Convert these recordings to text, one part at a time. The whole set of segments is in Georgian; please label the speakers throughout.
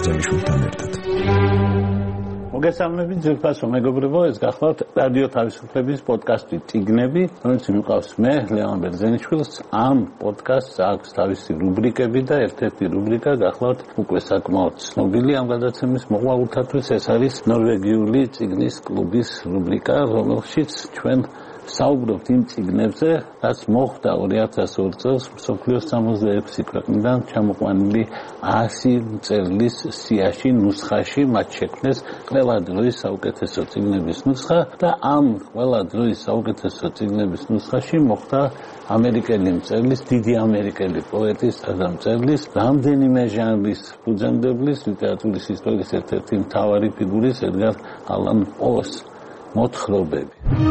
Speaker 1: ბერძენიშვილთან ერთად.
Speaker 2: მოგესალმებით ძვირფასო მეგობრებო, ეს გახლავთ რადიო თავისუფლების პოდკასტი წიგნები, რომელიც მიყავს მე, ლევან ბერძენიშვილს. ამ პოდკასტს აქვს თავისი რუბრიკები და ერთ-ერთი რუბრიკა გახლავთ უკვე საკმაოდ ცნობილი ამ გადაცემის მოყვარულთათვის, ეს არის ნორვეგიული წიგნის კლუბის რუბრიკა, რომელშიც ჩვენ საუბრობთ იმ წიგნებზე, რაც მოხდა 2002 წელს მსოფლიოს 66 ქვეყნიდან ჩამოყვანილი 100 მწერლის სიაში, ნუსხაში, მათ შექმნეს ყველა დროის საუკეთესო წიგნების ნუსხა და ამ ყველა დროის საუკეთესო წიგნების ნუსხაში მოხდა ამერიკელი მწერლის, დიდი ამერიკელი პოეტის და მწერლის, რამდენიმე ჟანრის ფუძემდებლის, ლიტერატურის ისტორიის ერთ-ერთი მთავარი ფიგურის ედგარ ალან პოს მოთხრობები.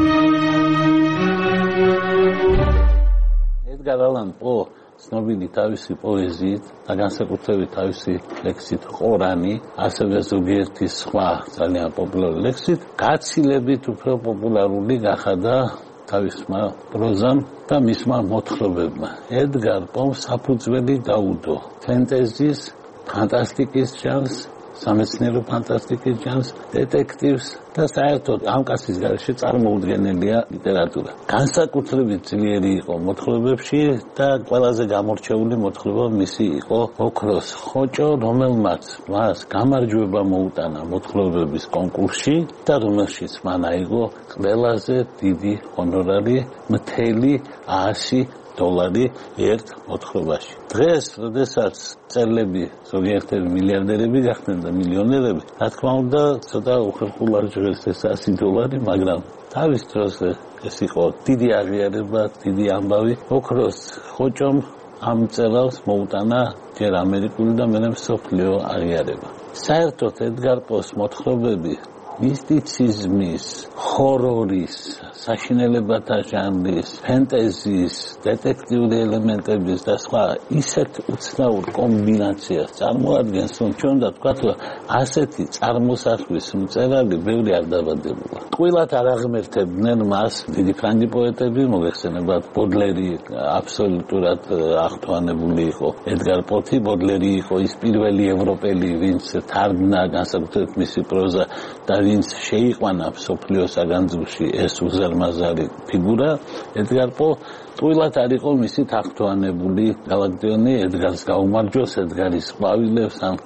Speaker 2: ედგარ ალან პო ცნობილი თავისი პოეზიით და განსაკუთრებით თავისი ლექსით ყორანი, ასევე ზოგიერთი სხვა ძალიან პოპულარული ლექსით, გაცილებით უფრო პოპულარული გახადა თავისმა პროზამ და მისმა მოთხრობებმა. ედგარ პომ საფუძველი გაუდო ფენტეზის, ფანტასტიკის ჟანრს, სამეცნიერო ფანტასტიკის ჟანრს, დეტექტივს და საერთოდ ამ კაცის გარეშე წარმოუდგენელია ლიტერატურა. განსაკუთრებით ძლიერი იყო მოთხრობებში და ყველაზე გამორჩეული მოთხრობა მისი იყო ოქროს ხოჭო, რომელმაც მას გამარჯვება მოუტანა მოთხრობების კონკურსში და რომელშიც მან აიღო ყველაზე დიდი ჰონორარი $100 ერთ მოთხრობაში. დღეს, როდესაც მწერლები ზოგიერთები მილიარდერები გახდნენ და მილიონერები, რა თქმა უნდა, ცოტა უხერხულ არ ჟღერს ეს $100, მაგრამ თავის დროზე ეს იყო დიდი აღიარება, დიდი ამბავი. ოქროს ხოჭომ ამ მწერალს მოუტანა ჯერ ამერიკული და მერე მსოფლიო აღიარება. საერთოდ ედგარ პოს მოთხრობები მისტიციზმის, ჰორორის, საშინელებათა ჟანრის, ფენტეზის, დეტექტიული ელემენტების და სხვა ისეთ უცნაურ კომბინაციას წარმოადგენს, რომ ჩვენ უნდა ვთქვათ, რომ ასეთი წარმოსახვის მწერალი ბევრი არ დაბადებულა. ტყუილად არ აღმერთებდნენ მას დიდი ფრანგი პოეტები, მოგეხსენებათ ბოდლერი აბსოლუტურად აღთვალებული იყო ედგარ პოთი, ბოდლერი იყო ის პირველი ევროპელი, ვინც თარგმნა განსაკუთრებით მისი პროზა და ვინც შეიყვანა მსოფლიო საგანძურში ეს უზარმაზარი ფიგურა. ედგარ პო ტყუილად არ იყო მისი აღთვალებული გალაკტიონი, ედგარს გაუმარჯოს, ედგარის ყვავილებს ან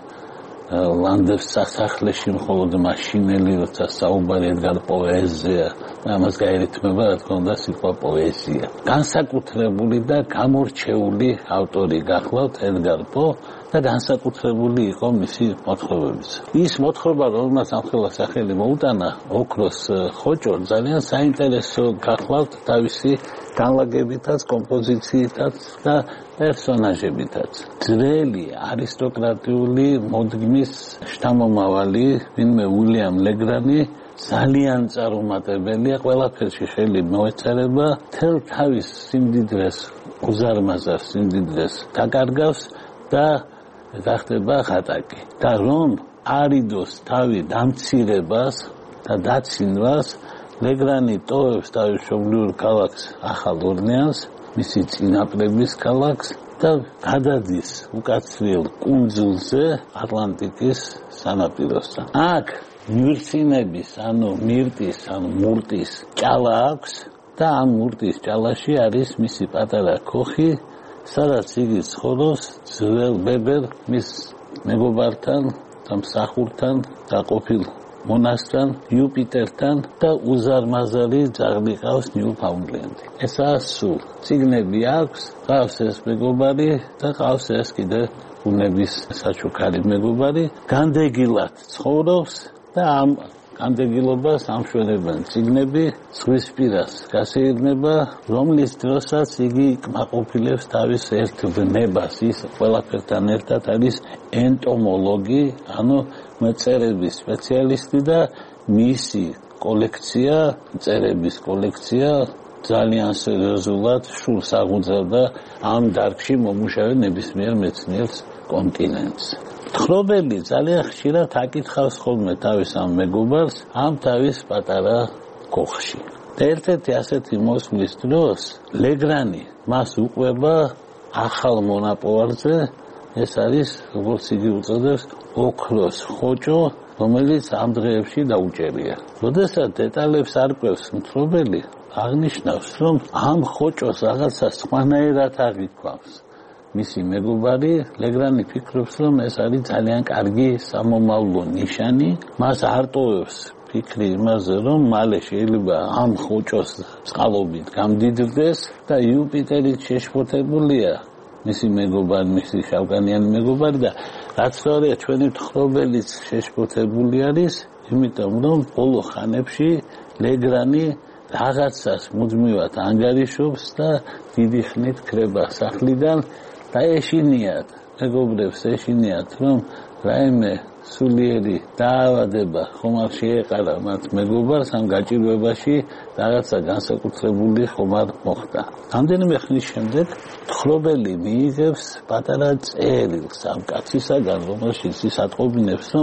Speaker 2: ლანდებს სასახლეში მხოლოდ მაშინელი, როცა საუბარი ედგარ პოეზია, ამას გაერითმება, რა თქმა უნდა, სიტყვა პოეზია. განსაკუთრებული და გამორჩეული ავტორი გახლავთ ედგარ პო და განსაკუთრებული იყო მისი მოთხრობებიც. ის მოთხრობა, რომელმაც ამხელა სახელი მოუტანა, ოქროს ხოჭო, ძალიან საინტერესო გახლავთ თავისი განლაგებითაც, კომპოზიციითაც და პერსონაჟებითაც. ძველი არისტოკრატიული მოდგმის შთამომავალი, ვინმე უილიამ ლეგრანი, ძალიან წარუმატებელია, ყველაფერში ხელი მოეწერება, თელ თავის სიმდიდრეს, უზარმაზარ სიმდიდრეს დაკარგავს და გახდება ხატაკი. და რომ არიდოს თავი დამცირებას და დაცინვას, ლეგრანი ტოვებს თავის მშობლიურ ქალაქს ახალ ორლეანს, მისი წინაპრების ქალაქს და გადადის უკაცრიელ კუნძულზე ატლანტიკის სანაპიროსთან. აქ მირცინების, ანუ მირტის, ანუ მურტის ჭალა აქვს და ამ მურტის ჭალაში არის მისი პატარა ქოხი, სადაც იგი ცხოვრობს ძველ ბებერ მის მეგობართან და მსახურთან და ყოფილ მონასტრთან, იუპიტერთან და უზარმაზარი ძაღლი ყავს ნიუფაუნდლენდი. ესაა სულ. წიგნები აქვს, ყავს ეს მეგობარი და ყავს ეს კიდე ბუნების საჩუქარი მეგობარი, განდეგილად ცხოვრობს და ამ განდეგილობას ამშვენებენ წიგნები, ზღვისპირას გასეირნება, რომლის დროსაც იგი კმაყოფილებს თავის ერთ ვნებას. ის ყველაფერთან ერთად არის ენტომოლოგი, ანუ მწერების სპეციალისტი და მისი კოლექცია, მწერების კოლექცია ძალიან სერიოზულად შულს აღუძრავდა ამ დარგში მომუშავე ნებისმიერ მეცნიერს კონტინენტს. თხრობელი ძალიან ხშირად აკითხავს ხოლმე თავის ამ მეგობარს ამ თავის პატარა ქოხში. და ერთ-ერთი ასეთი მოსვლის დროს ლეგრანი მას უყვება ახალ მონაპოვარზე, ეს არის, როგორც იგი უწოდებს, ოქროს ხოჭო, რომელიც ამ დღეებში დაუჭერია. როდესაც დეტალებს არკვევს მფლობელი, აღნიშნავს, რომ ამ ხოჭოს რაღაცა სხვანაირად აღიქვამს. მისი მეგობარი ლეგრანი ფიქრობს, რომ ეს არის ძალიან კარგი სამომავლო ნიშანი, მას არ ტოვებს ფიქრი იმაზე, რომ მალე შეიძლება ამ ხოჭოს წყალობით გამდიდრდეს და იუპიტერით შეშფოთებულია მისი მეგობარი, მისი შავკანიანი მეგობარი და რაც სწორია ჩვენი მთხრობელიც შეშფოთებული არის, იმიტომ რომ ბოლო ხანებში ლეგრანი რაღაცას მუდმივად ანგარიშობს და დიდი ხნით ქრება სახლიდან და ეშინიათ, მეგობრებს ეშინიათ, რომ რაიმე სულიერი დაავადება ხომ არ შეეყარა მათ მეგობარს ამ გაჭირვებაში რაღაცა განსაკუთრებული ხომ არ მოხდა. რამდენიმე ხნის შემდეგ მთხრობელი მიიღებს პატარა წერილს ამ კაცისაგან, რომელშიც ის ატყობინებს, რომ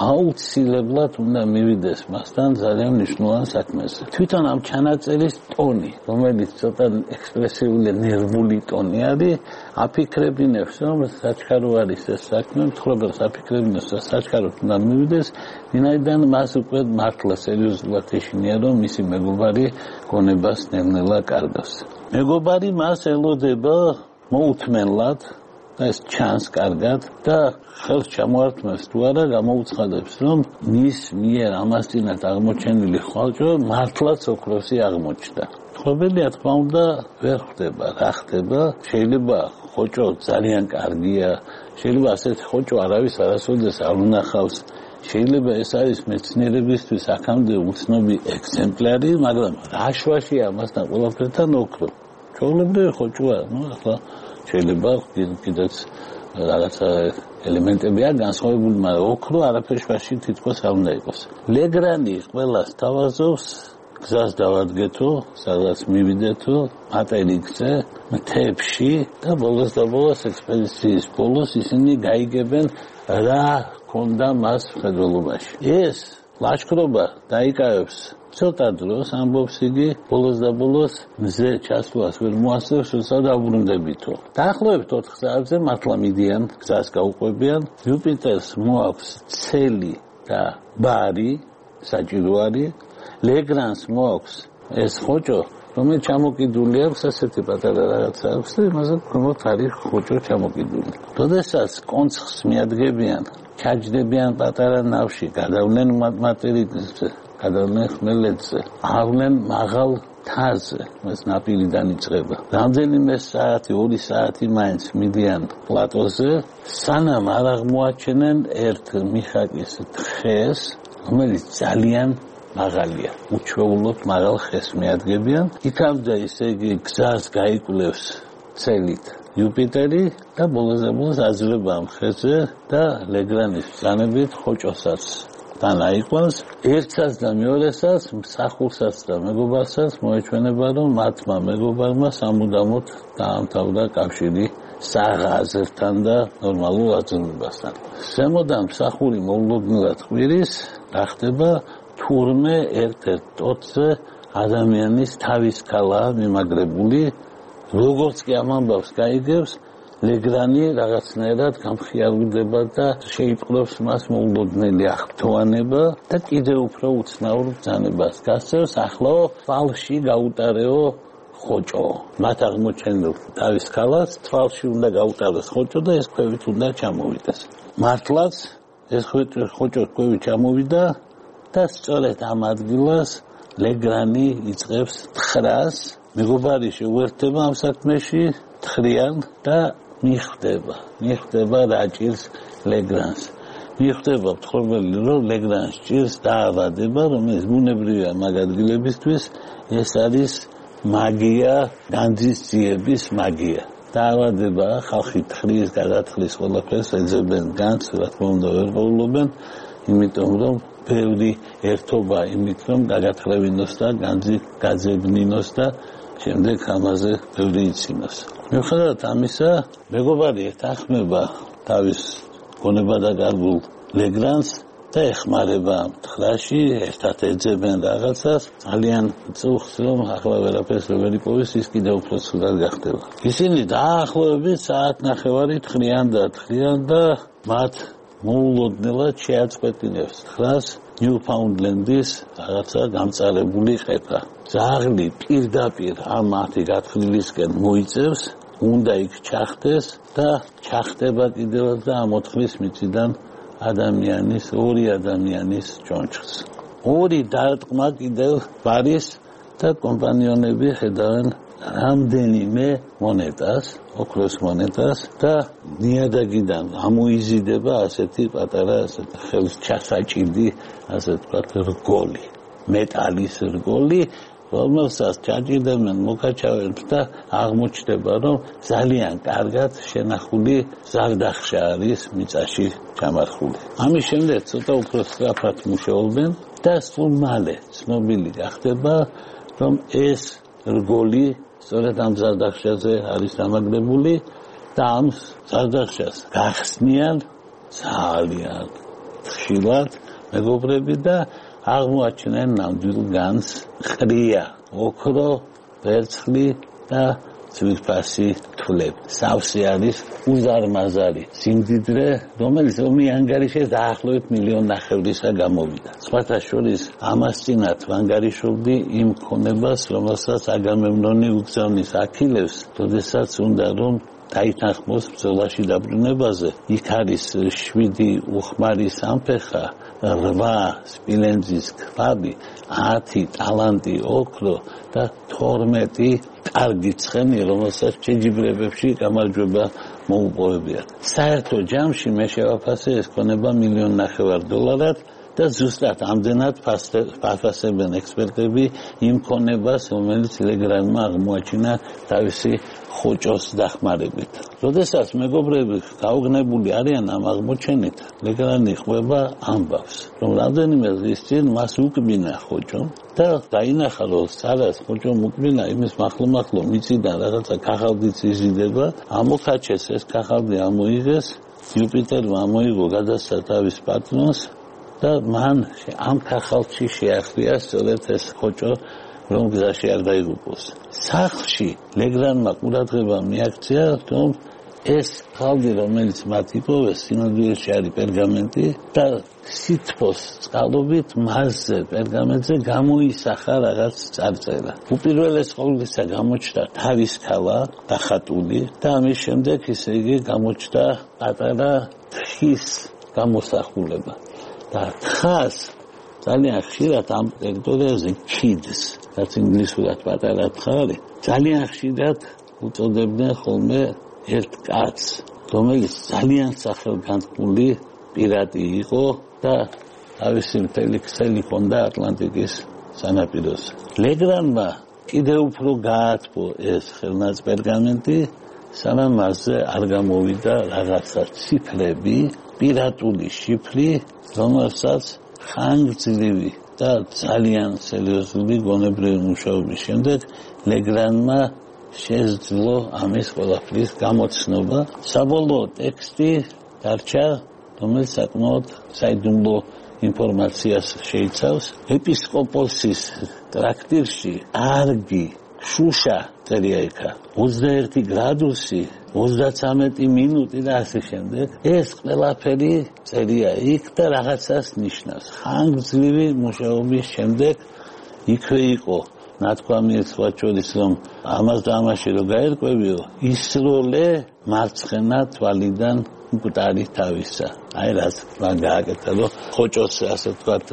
Speaker 2: აუცილებლად უნდა მივიდეს მასთან ძალიან მნიშვნელოვან საქმეზე. თვითონ ამ ჩანაწერის ტონი, რომელიც ცოტა ექსპრესიული ნერვული ტონი არის, აფიქრებინებს, რომ საჩქარო არის ეს საქმე, მთხრობელს აფიქრებინებს, რომ საჩქაროდ უნდა მივიდეს, ვინაიდან მას უკვე მართლა სერიოზულად ეშინია, რომ მისი მეგობარი გონებას ნელ-ნელა კარგავს. მეგობარი მას ელოდება მოუთმენლად და ეს ჩანს კარგად და ხელს ჩამოართმევს თუ არა გამოუცხადებს, რომ მის მიერ ამას წინათ აღმოჩენილი ხოჭო მართლაც ოქროსი აღმოჩნდა. მთხრობელი რა თქმა უნდა ვერ ხვდება რა ხდება, შეიძლება ხოჭო ძალიან კარგია, შეიძლება ასეთი ხოჭო არავის არასოდეს არ უნახავს, შეიძლება ეს არის მეცნიერებისთვის აქამდე უცნობი ეგზემპლარი, მაგრამ რა შვაშია ამასთან ყველაფერთან ოქრო. ჩვეულებრივი ხოჭოა, ახლა შეიძლება კიდეც რაღაცა ელემენტები არ განსხვავებული, მაგრამ ოქრო არაფერ შვაში თითქოს არ უნდა იყოს. ლეგრანი ყველას თავაზობს გზას დავადგეთო, სადაც მივიდეთო, მატერიკზე, მთებში და ბოლოს ექსპედიციის ბოლოს ისინი გაიგებენ რა ქონდა მას მხედველობაში. ეს ლაშქრობა დაიკავებს ცოტა დროს, ამბობს იგი, ბოლოს მზე ჩასვლას ვერ მოასწევს, როცა დაუბრუნდებითო. დაახლოებით 4 საათზე მართლა მიდიან, გზას გაუყვებიან. იუპიტერს მოაქვს ცელი და ბარი, საჭირო არის. ლეგრანს მოაქვს ეს ხოჭო, რომელიც ჩამოკიდული აქვს, ასეთი პატარა რაღაცა აქვს და იმაზე ქვემოთ არის ხოჭო ჩამოკიდული. როდესაც კონცხს მიადგებიან, ჩაჯდებიან პატარა ნავში, გადავლენ მატერიკზე, გადავლენ ხმელეთზე, ავლენ მაღალ თაზე, ეს ნაპირიდან იწყება. რამდენიმე საათი, 2 საათი მაინც მიდიან პლატოზე, სანამ არ აღმოაჩენენ ერთ მიხაკის თხეს, რომელიც ძალიან მაღალია, უჩვეულოდ მაღალ ხეს მიადგებიან. იქამდე ისე იგი გზას გაიკვლევს ცელით იუპიტერი და ბოლოს აძლება ამ ხეზე და ლეგრანის ბრძანებით ხოჭოსაც თან აიყვანს. ერთსაც და მეორესაც, მსახურსაც და მეგობარსაც მოეჩვენება, რომ მათმა მეგობარმა სამუდამოდ დაამთავრა კავშირი საღაზრთან და ნორმალურ აძლებასთან. ზემოდან მსახური მოულოდნელად ყვირის, რა ხდება? თურმე ერთ-ერთ ტოტზე ადამიანის თავის ქალაა მიმაგრებული, როგორც კი ამ ამბავს გაიგებს, ლეგრანი რაღაცნაირად გამხიარდება და შეიპყრობს მას მოულოდნელი აღფრთოვანება და კიდევ უფრო უცნაურ ბრძანებას გასცემს, ახლო თვალში გაუტარეო ხოჭო. მათ აღმოჩენილ თავის ქალას თვალში უნდა გაუტარდეს ხოჭო და ეს ქვევით უნდა ჩამოვიდეს. მართლაც ეს ხოჭო ქვევით ჩამოვიდა და სწორედ ამ ადგილას ლეგრანი იწყებს თხრას, მეგობარი შეუერთდება ამ საქმეში, თხრიან და მიხვდება რა ჭირს ლეგრანს. მიხვდება მთხრობელი, რომ ლეგრანს ჭირს დაავადება, რომელიც ბუნებრივია მაგ ადგილებისთვის, ეს არის მაგია, განძის ძიების მაგია. დაავადება, ხალხი თխრის, გადათხრის ყველაფერს ეძებენ განძს, რა თქმა უნდა ვერ პოულობენ, იმიტომ რომ ბევრი ერთობა იმით, რომ გაგათხრევინოს და განძი გაძებნინოს და შემდეგ ამაზე ბევრი იცინოს. მიუხედავად ამისა, მეგობარი ეთანხმება თავის გონებადაკარგულ ლეგრანს და ეხმარება თხრაში, ერთად ეძებენ რაღაცას, ძალიან წუხს, რომ ახლა ვერაფერს ვერ იპოვის, ის კიდევ უფრო ცუდად გახდება. ისინი დაახლოებით საათნახევარი თხრიან და მათ მოულოდნელად შეაწყვეტინებს 900 ნიუფაუნდლენდის რაღაცა გამწარებული ყეფა. ძაღლი პირდაპირ ამ მათი გათხრილისკენ მოიწევს, უნდა იქ ჩახდეს და ჩახდება კიდევაც და ამოთხრის მიწიდან ორი ადამიანის ჩონჩხს. ორი დარტყმა კიდევ ბარის და კომპანიონები ხედავენ რამდენიმე მონეტას, ოქროს მონეტას და ნიადაგიდან ამოიზიდება ასეთი პატარა ხელს ჩასაჭიდი, ასე ვთქვათ, რგოლი, მეტალის რგოლი, რომელსაც ჩაჭირდებენ მოკაჩავებს და აღმოჩნდება, რომ ძალიან კარგად შენახული ზარდახშა არის მიწაში ჩამარხული. ამის შემდეგ ცოტა უფრო სწრაფად მუშაობენ და სულ მალე ცნობილი გახდება, რომ ეს რგოლი სწორედ ამ ზარდახშაზე არის დამაგრებული და ამ ზარდახშას გახსნიან ძალიან ხშირად მეგობრები და აღმოაჩენენ ნამდვილ განს ყრია, ოქრო, ვერცხლი და ძვირფასი თვლები. სავსე არის უზარმაზარი სიმდიდრე, რომელიც ომის ანგარიშის დაახლოებით 1.5 მილიონისა გამოვიდა. სხვათა შორის ამას წინათ ვანგარიშობდი იმ ქონებას, რომელსაც აგამემნონი უგზავნის აქილევს, როდესაც უნდა რომ დაითანხმოს ბრძოლაში დაბრუნებაზე. იქ არის 7 უხმარი სამფეხა, 8 სპილენძის ქვაბი, 10 ტალანტი ოქრო და 12 კარგი ცხენი, რომელსაც შეჯიბრებებში გამარჯვება მოუპოვებიათ. საერთო ჯამში მე შევაფასე ეს ქონება $1.5 მილიონად და ზუსტად ამდენად ფასებენ ექსპერტები იმ ქონებას, რომელიც ლეგრანმა აღმოაჩინა თავისი ხოჭოს დახმარებით. როდესაც მეგობრები გაუგნებული არიან ამ აღმოჩენით, ლეგრანი ყვება ამბავს, რომ რამდენიმე დღის წინ მას უკბინა ხოჭო და დაინახა, რომ სადაც ხოჭო უკბინა, იმის მახლო მიწიდან რაღაცა ქაღალდიც იზიდება, ამოქაჩეს ეს ქაღალდი, ამოიღეს, იუპიტერმა ამოიღო გადასცა თავის პატრონს და მან ამ ქაღალდში შეახლია სწორედ ეს ხოჭო, რომ გზაში არ დაიღუპოს. სახლში ლეგრანმა ყურადღება მიაქცია, რომ ეს ხალდი, რომელიც მათ იპოვეს, სინამდვილეში არის პერგამენტი და სითბოს წყალობით მასზე პერგამენტზე გამოისახა რაღაც წარწერა. უპირველეს ყოვლისა გამოჩნდა თავის ქალა დახატული და ამის შემდეგ ისე იგი გამოჩნდა პატარა თხის გამოსახულება. და თხას ძალიან ხშირად ამ ტერიტორიაზე kids, რაც ინგლისურად პატარა თხარი, ძალიან ხშირად უწოდებდნენ ხოლმე ერთ კაცს, რომელიც ძალიან სახელგანთქმული პირადი იყო და თავისი მთელი ქსელი ჰქონდა ატლანტიკის სანაპიროზე. ლეგრანმა კიდევ უფრო გაათბო ეს ხელნაწ პერგამენტი, სანამ მასზე არ გამოვიდა რაღაცა ციფრები, პირატული შიფრი, რომელსაც ხანგრძლივი და ძალიან სერიოზული გონებრივი მუშაობის შემდეგ ლეგრანმა შეძლო ამის ყველაფრის გამოცნობა. საბოლოო ტექსტი დარჩა, რომელიც საკმაოდ საიდუმლო ინფორმაციას შეიცავს. ეპისკოპოსის ტრაქტირში კარგი შუშა წერია იქა, 21 გრადუსი, 33 მინუტი და ასე შემდეგ. ეს ყველაფერი წერია იქ და რაღაცას ნიშნავს. ხანგრძლივი მუშაობის შემდეგ იქვე იყო ნათქვამი სხვა შორის, რომ ამას და ამაში რო გაერკვევიო, ისროლე მარცხენა თვალიდან მკვდარი თავისა. აი რაც მან გააკეთა, რომ ხოჭოს ასე ვთქვათ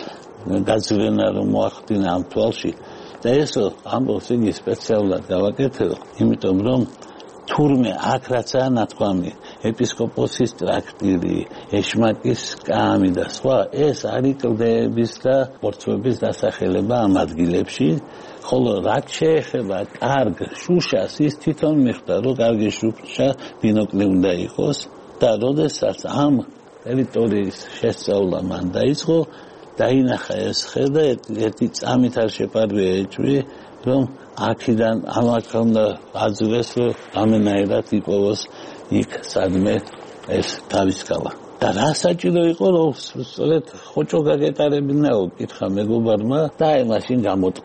Speaker 2: გაძვენა რომ მოახდინა ამ თვალში. და ესო ამბობს იგი სპეციალურად გავაკეთებო, იმიტომ რომ თურმე აქ რაცაა ნათქვამი, ეპისკოპოსის ტრაქტირი, ეშმაკის სკამი და სხვა, ეს არის კლდეების და ბორცვების დასახელება ამ ადგილებში, ხოლო რაც შეეხება კარგ შუშას, ის თვითონ მიხვდა, რომ კარგი შუშა ბინოკლი უნდა იყოს და როდესაც ამ ტერიტორიის შესწავლა მან დაიწყო, დაინახა ეს ხე და ერთი წამით არ შეპარვია ეჭვი, რომ აქედან ამათ უნდა აძლევს, რომ ამენაერად იპოვოს იქ სადმე ეს თავის კალა. და რა საჭირო იყო, რომ სწორედ ხოჭო გაგეტარებინაო, კითხა მეგობარმა და აი მაშინ გამოტყდა.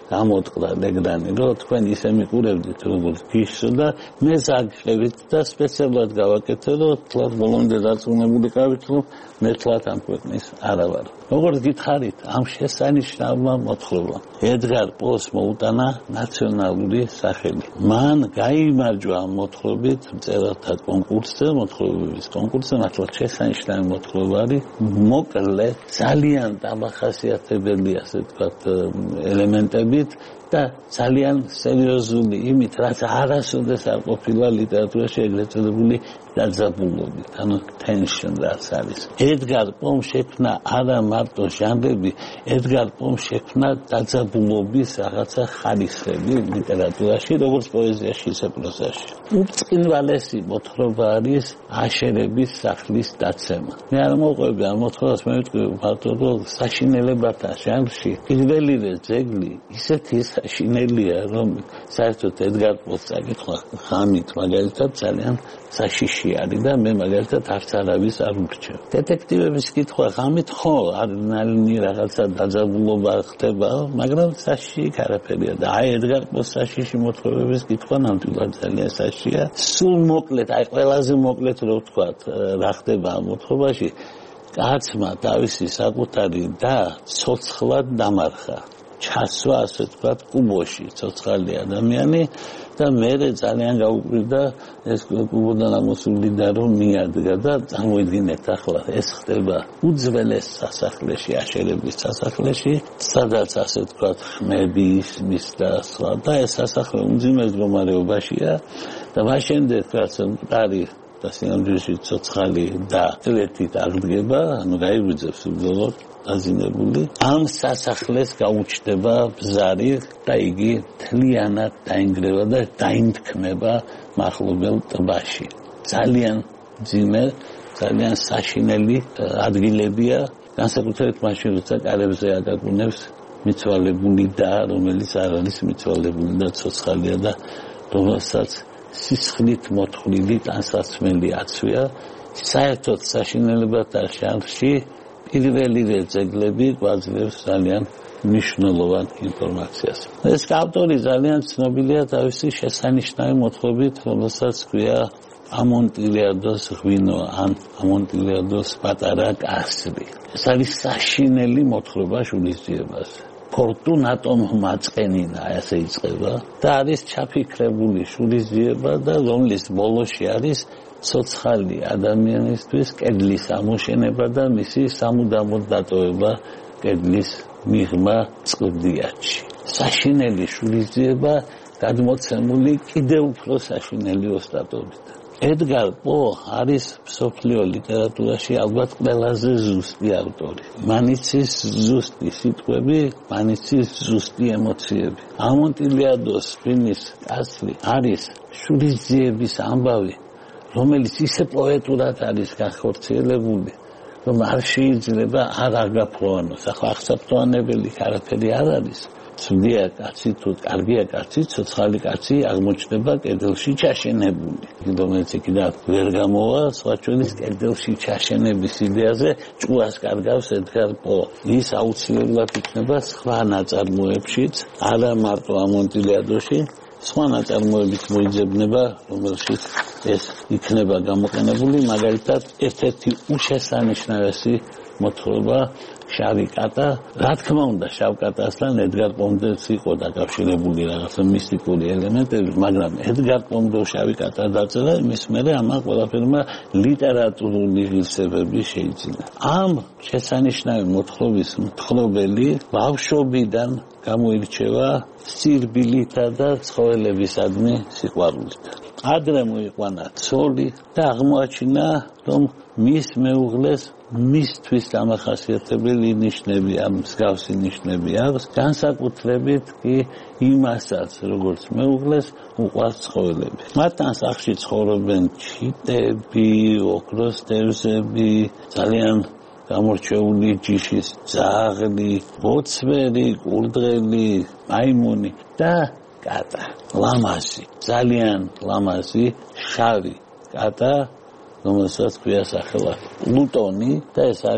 Speaker 2: გამოტყდა ლეგდანი, რომ თქვენ ისე მიყურებდით, როგორც გიშო და მე ზაგხევით და სპეციალურად გავაკეთე, რომ თლად ბოლომდე დარწმუნებულიყავით, რომ მე თლად ამ ქვეყნის არა ვარ. როგორც გითხარით, ამ შესანიშნავმა მოთხრობამ ედგარ პოს მოუტანა ნაციონალური სახელი. მან გაიმარჯვა ამ მოთხრობით მწერალთა კონკურსზე, მოთხრობების კონკურსზე, მართლა შესანიშნავი მოთხრობა არის, მოკლე, ძალიან დამახასიათებელი, ასე ვთქვათ, ელემენტებით და ძალიან სერიოზული იმით, რაც არასოდეს არ ყოფილა ლიტერატურაში ეგრეთ წოდებული დაძაბულობით, ანუ tension რაც არის. ედგარ პომ შექმნა არა მარტო ჟანრები, ედგარ პომ შექმნა დაძაბულობის რაღაცა ხარისხები ლიტერატურაში, როგორც პოეზიაში, ისე პროზაში. უბრწყინვალესი მოთხრობა არის აშერების სახლის დაცემა. მე არ მოვყვები ამ მოთხრობას, მე ვიტყვი მარტო რომ საშინელებათა ჟანრში პირველივე ძეგლი ისეთი საშინელია, რომ საერთოდ ედგარ პოს წაკითხვა ღამით მაგალითად ძალიან საშიში არის და მე მაგალითად არც არავის არ მგრჩევ. დეტექტივების კითხვა ღამით ხო არნალინი რაღაცა დაძაბულობა ხდება, მაგრამ საშიში არაფერია და აი ედგარ პოს საშიში მოთხრობების კითხვა ნამდვილად ძალიან საშიშია. სულ მოკლედ, აი ყველაზე მოკლედ რო ვთქვათ, რა ხდება ამ მოთხრობაში, კაცმა თავისი საკუთარი და ცოცხლად დამარხა. ჩასვა, ასე ვთქვათ, კუბოში, ცოცხალი ადამიანი და მე ძალიან გაუკვირდა ეს კუბოდან ამოსული და რომ მიადგა და წარმოიდგინეთ ახლა ეს ხდება უძველეს სასახლეში, აშერების სასახლეში, სადაც ასე ვთქვათ, ხმები ისმის და სხვა და ეს სასახლე უმძიმე მდგომარეობაშია და მაშინდე ვთქვათ, მყარი და სინამდვილეში ცოცხალი და წლეთით აღდგება, ანუ გაიგვიძებს უბრალოდ აზინებული. ამ სასახლეს გაუჩნდება ბზარი და იგი თლიანად დაინგრევა და დაინთქმება მახლობელ ტბაში. ძალიან მძიმე, ძალიან საშინელი ადგილებია, განსაკუთრებით მაშინ, როცა კარებზე აკაკუნებს მიცვალებული და, რომელიც არ არის მიცვალებული და ცოცხალია და რომელსაც სისხლით მოთხრილი ტანსაცმელი აცვია. საერთოდ საშინელებათა ჟანრში პირველივე ძეგლები გვაძლევს ძალიან მნიშვნელოვან ინფორმაციას. ეს ავტორი ძალიან ცნობილია თავისი შესანიშნავი მოთხრობით, რომელსაც ქვია ამონტილიადოს ღვინო ან ამონტილიადოს პატარა კასრი. ეს არის საშინელი მოთხრობა შვილისძიებაზე. ფორტუნატომ მაწყენინა, ასე იწყება და არის ჩაფიქრებული შვილისძიება და რომლის ბოლოში არის ცოცხალი ადამიანისთვის კედლის ამოშენება და მისი სამუდამოდ დატოვება კედლის მიღმა წყდიათში. საშინელი შვილისძიება გადმოცემული კიდევ უფრო საშინელი ოსტატობით. ედგარ პო არის მსოფლიო ლიტერატურაში ალბათ ყველაზე ზუსტი ავტორი. მან იცის ზუსტი სიტყვები, მან იცის ზუსტი ემოციები. ამონტილიადოს ღვინის კასრი არის შვილისძიების ამბავი, რომელიც ისე პოეტურად არის განხორციელებული, რომ არ შეიძლება არ აგაფროანოს. ახლა აღსაფრთოვანებელი არაფერი არ არის. ცუდია კაცი თუ კარგია კაცი, ცოცხალი კაცი აღმოჩნდება კედელში ჩაშენებული. რომელიც კიდევ ვერ გამოვა სხვაჩვენის კედელში ჩაშენების იდეაზე ჭუას კარგავს ედგარ პო. ის აუცილებლად იქნება სხვა ნაწარმოებშიც, არა მარტო ამონტილიადოში, სხვა ნაწარმოებით მოიძებნება, რომელშიც ეს იქნება გამოყენებული, მაგალითად ერთ-ერთი უშესანიშნავესი მოთხრობა შავი კატა. რა თქმა უნდა, შავ კატასთან ედგარ პომდეც იყო დაკავშირებული რაღაცა მისტიკური ელემენტები, მაგრამ ედგარ პომდო შავი კატა დაწერა, იმის მერე ამან ყველაფერმა ლიტერატურული ღირსებები შეიძინა. ამ შესანიშნავი მოთხრობის მთხრობელი ბავშვობიდან გამოირჩევა სირბილითა და ცხოველებისადმი სიყვარულით. ადრე მოიყვანა ცოლი და აღმოაჩინა, რომ მის მეუღლეს მისთვის დამახასიათებელი ნიშნები, მსგავსი ნიშნები აქვს, განსაკუთრებით კი იმასაც, როგორც მეუღლეს უყვარს ცხოველები. მათთან სახლში ცხოვრობენ ჩიტები, ოქროს თევზები, ძალიან გამორჩეული ჯიშის ძაღლი, ბოცვერი, კურდღელი, მაიმუნი და კატა, ლამაზი, ძალიან ლამაზი, შავი კატა, რომელსაც ქვია სახელად პლუტონი და ეს არის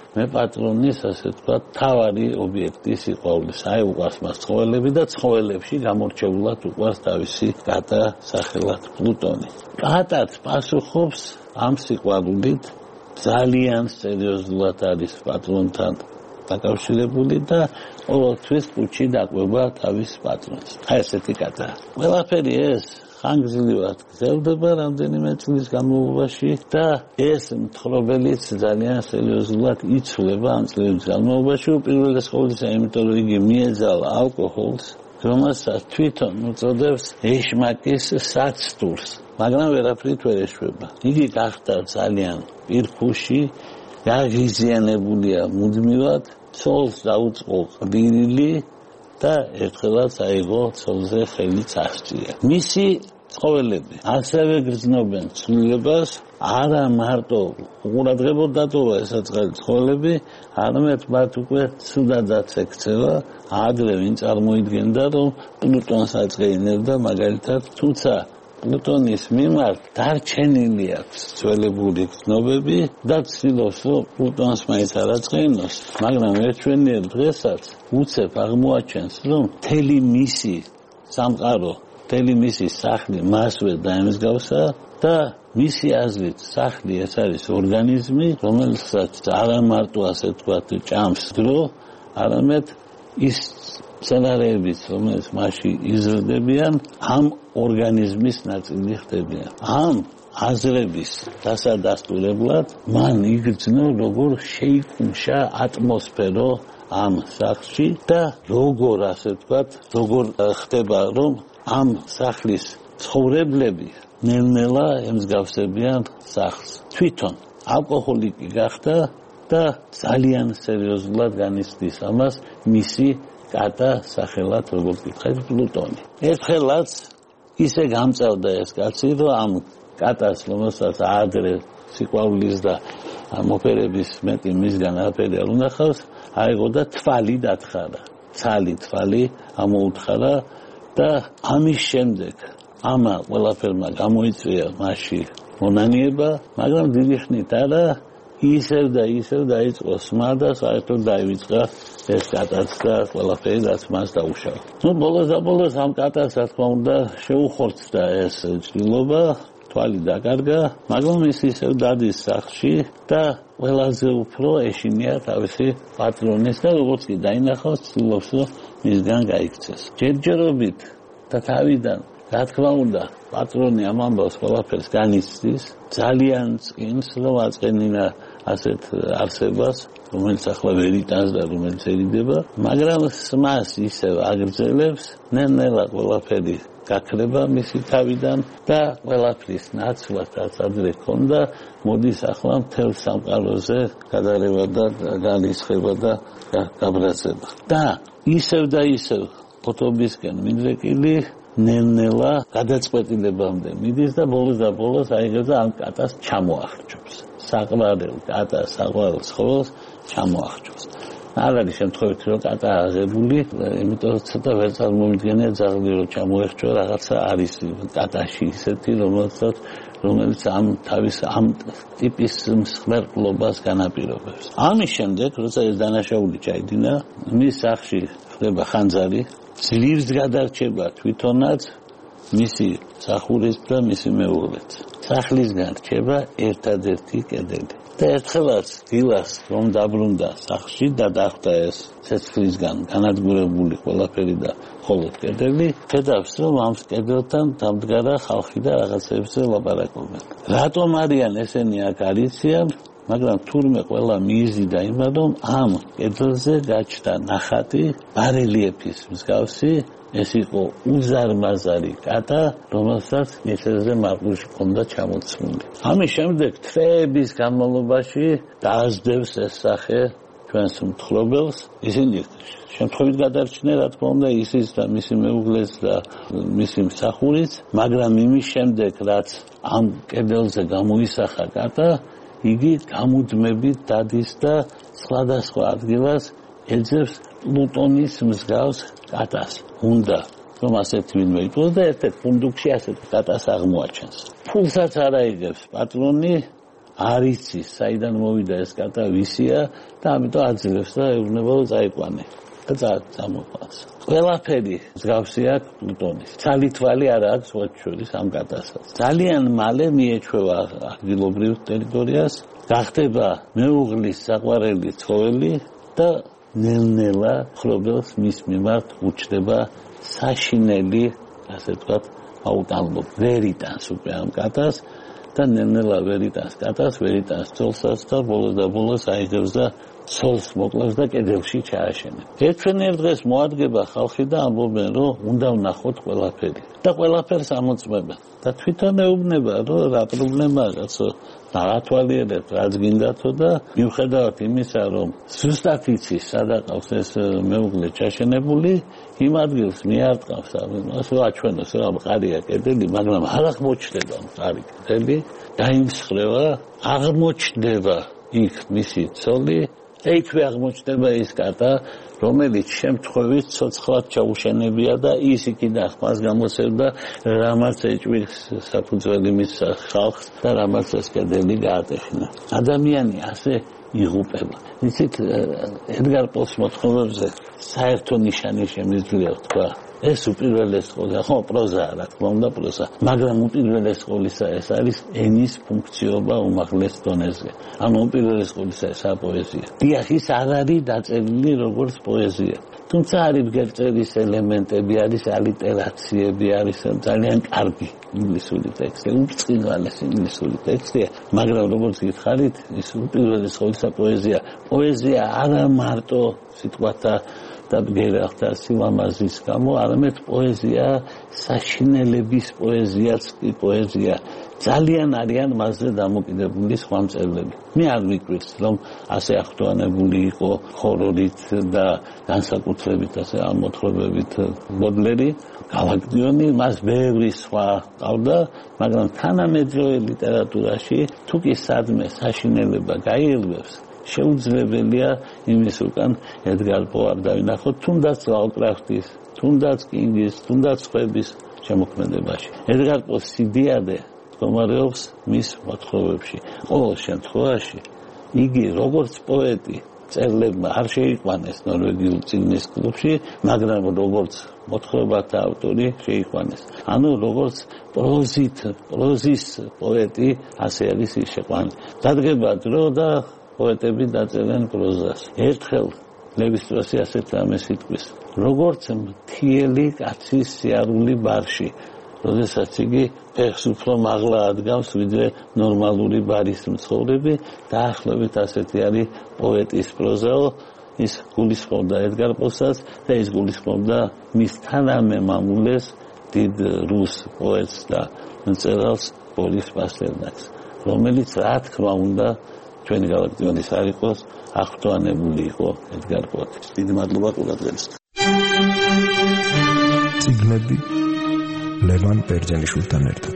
Speaker 2: მე პატრონის ასე თქვა თავარი ობიექტი სიყვარულის. აი უყვარს მას ცხოველები და ცხოველებში გამორჩეულად უყვარს თავისი კატა სახელად პლუტონი. კატაც პასუხობს ამ სიყვარულით ძალიან სერიოზულად არის პატრონთან დაკავშირებული და ყოველთვის კუჩი დაყვება თავის პატრონს. აი ესეთი კატა. ყველაფერი ეს ხანგრძლივად გრძელდება რამდენიმე წლის განმავლობაში და ეს მთხრობელიც ძალიან სერიოზულად იცვლება ამ წლების განმავლობაში. უპირველეს ყოვლისა, იმიტომ რომ იგი მიეძალა ალკოჰოლს, რომელსაც თვითონ უწოდებს ეშმაკის საცდურს, მაგრამ ვერაფრით ვერ ეშვება. იგი გახდა ძალიან პირქუში, გაღიზიანებულია მუდმივად, ცოლს დაუწყო ყბირილი და ერთხელაც აიღო ცოლზე ხელი წასწია. მისი ცხოველები ასევე გრძნობენ ცვლილებას, არა მარტო უყურადღებოდ დატოვა ესა ცხოველები, არამედ მათ უკვე ცუდადაც ექცევა, ადრე ვინ წარმოიდგენდა, რომ პლუტონს აწეინებდა მაგალითად, თუმცა პლუტონის მიმართ დარჩენილი აქვს ძველებური გრძნობები და ცდილობს, რომ პლუტონს მაინც არ აწყენოს, მაგრამ ერთვენიერ დღესაც უცებ აღმოაჩენს, რომ მთელი მისი სამყარო, მთელი მისი სახლი მასვე დაემსგავსა და მისი აზრით სახლი ეს არის ორგანიზმი, რომელსაც არა მარტო ასე თქვათ ჭამს დრო, არამედ ის სცენარეებიც, რომელიც მასში იზრდებიან, ამ ორგანიზმის ნაწილი ხდებიან. ამ აზრების დასადასტურებლად მან იგრძნო, როგორ შეიკუმშა ატმოსფერო ამ სახლში და როგორ ასე ვთქვათ, როგორ ხდება, რომ ამ სახლის ცხოვრებლები ნელ-ნელა ემსგავსებიან სახლს. თვითონ ალკოჰოლიკი გახდა და ძალიან სერიოზულად განიცდის ამას მისი კატა სახელად როგორც გითხეთ პლუტონი. ერთხელაც ისე გამწევდა ეს კაცი, რომ ამ კატას, რომელსაც ადრე სიყვარულის და მოფერების მეტი მისგან არაფერი არ უნახავს, აიღო და თვალი დათხარა. ცალი თვალი ამოუთხარა და ამის შემდეგ ამა ყველაფერმა გამოიწვია მასში მონანიება, მაგრამ დიდი ხნით არა, ისევ დაიწყო სმა და საერთოდ დაივიწყა ეს კატაც და ყველაფერი რაც მას დაუშავა. ბოლოს ამ კატას რა თქმა უნდა შეუხორცდა ეს ჭრილობა, თვალი დაკარგა, მაგრამ ის ისევ დადის სახლში და ყველაზე უფრო ეშინია თავისი პატრონის და როგორც კი დაინახავს, ცდილობს რომ მისგან გაიქცეს. ჯერჯერობით და თავიდან რა თქმა უნდა, პატრონი ამ ამბავს ყველაფერს განიცდის, ძალიან წინს რომ აწყენინა ასეთ არსებას, რომელიც ახლა ვერ იტანს და რომელიც ერიდება, მაგრამ სმას ისევ აგრძელებს, ნელ-ნელა ყველაფერი გაქრება მისი თავიდან და ყველაფრის ნაცვლად რაც ადრე ჰქონდა, მოდის ახლა მთელ სამყაროზე გადარევა და განისხება და გაბრაზება. და ისევ ფოთობისკენ მინდრეკილი ნელ-ნელა გადაწყვეტილებამდე მიდის და ბოლოს აიღებს და ამ კატას ჩამოახრჩობს. საყვარელ კატას, საყვარელ ცხოველს ჩამოახრჩობს. არ არის შემთხვევით რომ კატა აღებული, იმიტომ რომ ცოტა ვერ წარმოვიდგენია ძაღლი რომ ჩამოეხრჩო, რაღაცა არის კატაში ისეთი, რომელიც ამ ტიპის მსხვერპლობას განაპირობებს. ამის შემდეგ, როცა ეს დანაშაული ჩაიდინა, მის სახლში ხდება ხანძარი, ძლივს გადარჩება თვითონაც მისი სახურის და მისი მეუღლეც. სახლისგან რჩება ერთადერთი კედელი. და ერთხელაც დილას რომ დაბრუნდა სახლში და დახვდა ეს ცეცხლისგან განადგურებული ყველაფერი და მხოლოდ კედელი, ხედავს რომ ამ კედელთან დამდგარა ხალხი და რაღაცებზე ლაპარაკობენ. რატომ არიან ესენი აქ არიციან, მაგრამ თურმე ყველა მიიზიდა იმად, რომ ამ კედელზე გაჩნდა ნახატი ბარელიეფის მსგავსი, ეს იყო უზარმაზარი კატა, რომელსაც მიწაზე მარყურში ჰქონდა ჩამოცმული. ამის შემდეგ თვეების განმავლობაში დაასდევს ეს სახე ჩვენს მთხრობელს. ისინი შემთხვევით გადარჩნენ, რა თქმა უნდა, ისიც და მისი მეუღლეც და მისი მსახურიც, მაგრამ იმის შემდეგ, რაც ამ კედელზე გამოისახა კატა, იგი გამუდმებით დადის და სხვადასხვა ადგილას ეძებს პლუტონის მსგავს კატას. უნდა რომ ასეთი ვინმე იყოს და ერთ-ერთ პუნდუკში ასეთი კატას აღმოაჩენს. ფულსაც არ აიღებს პატრონი, არ იცის საიდან მოვიდა ეს კატა ვისია და ამიტომ აძლევს და ეუბნება რომ წაიყვანე და წამოყვანს ყველაფერი მსგავსია პლუტონის ძალითვალი არ აქვს შორის ამ კატასაც ძალიან მალე მიეჩვევა ადგილობრივ ტერიტორიას გახდება მეუღლის საყვარელი ცხოველი და ნელ-ნელა ხლობელს მის მიმართ უჩნდება საშინელი ასე ვთქვათ აუტანლობა ვერიტანს უკვე ამ კატას და ნელ-ნელა ვერიტანს კატას ვერიტანს ცოლსაც და ბოლოს აიღებს და ცოლს მოკლავს და კედელში ჩააშენებს. ერთვენიერ დღეს მოადგება ხალხი და ამბობენ, რომ უნდა ვნახოთ ყველაფერი. და ყველაფერს ამოწმებენ. და თვითონ ეუბნება, რომ რა პრობლემაა, კაცო, დაღათვალიერეთ, რაც გინდათო და მიუხედავად იმისა, რომ ზუსტად იცის, სადაც ყავს ეს მეუღლე ჩაშენებული, იმ ადგილს მიარტყავს, ასე აჩვენოს, რომ მყარია კედელი, მაგრამ არ აღმოჩნდება მყარი კედელი, დაიმსხვრევა, აღმოჩნდება იქ მისი ცოლი ექვე აღმოჩნდება ის კატა, რომელიც შემთხვევით ცოცხლად ჩაუშენებია და ის იქიდან ხმას გამოსევდა რამაც ეჭვის საფუძველი მის ხალხს და რამაც ეს კედელი გაატეხინა. ადამიანი ასე იღუპება. იცით, ედგარ პოს მოთხრობებზე საერთო ნიშანი შემიძლია ვთქვა. ეს უპირველეს ყოვლისა, ხო, პროზაა, რა თქმა უნდა, პროზა, მაგრამ უპირველეს ყოვლისა ეს არის ენის ფუნქციობა უმაღლეს დონეზე. ანუ უპირველეს ყოვლისა ესაა პოეზია. დიახ, ის არ არის დაწერილი როგორც პოეზია. თუმცა არის ბგერწერის ელემენტები, არის ალიტერაციები, არის ძალიან კარგი ინგლისური ტექსტი, უბრწყინვალეს ინგლისური ტექსტია, მაგრამ როგორც გითხარით, ის უპირველეს ყოვლისა პოეზია. პოეზია არა მარტო სიტყვათა და ბგერახთა სილამაზის გამო, არამედ პოეზია, საშინელების პოეზიაც კი პოეზია. ძალიან არიან მასზე დამოკიდებული სხვა მწერლები. მე არ ვიკვირს, რომ ასე ახტოვანებული იყო ხორორით და განსაკუთრებით ასე ამოთხრობებით ბოდლერი, გალაკტიონი, მას ბევრი სხვა ყავდა, მაგრამ თანამედროვე ლიტერატურაში თუ კი სადმე საშინელება გაიელვებს, შეუძლებელია იმის უკან ედგარ პო არ დავინახოთ, თუნდაც ლავკრაფტის, თუნდაც კინგის, თუნდაც ხვების შემოქმედებაში. ედგარ პოს სიდიადე მდგომარეობს მის მოთხრობებში. ყოველ შემთხვევაში იგი როგორც პოეტი მწერლებმა არ შეიყვანეს ნორვეგიულ წიგნის კლუბში, მაგრამ როგორც მოთხრობათა ავტორი შეიყვანეს. ანუ როგორც პროზის პოეტი, ასე არის ის შეყვანილი. დადგება დრო და პოეტები დაწერენ პროზას. ერთხელ ლევისტროსი ასეთ რამეს იტყვის, როგორც მთიელი კაცის სიარული ბარში, როდესაც იგი ფეხს უფრო მაღლა ადგავს, ვიდრე ნორმალური ბარის მცხოვრები, დაახლოებით ასეთი არის პოეტის პროზაო, ის გულისხმობდა ედგარ პოსაც და ის გულისხმობდა მის თანამემამულეს, დიდ რუს პოეტს და მწერალს ბორის პასტერნაკს, რომელიც რა თქმა უნდა ჩვენი გალაქტიონის არ იყოს, ახტოვანებული იყო ედგარ პოთის. დიდი მადლობა ყურადღებისთვის.
Speaker 1: წიგნები ლევან ბერძენიშვილთან ერთად.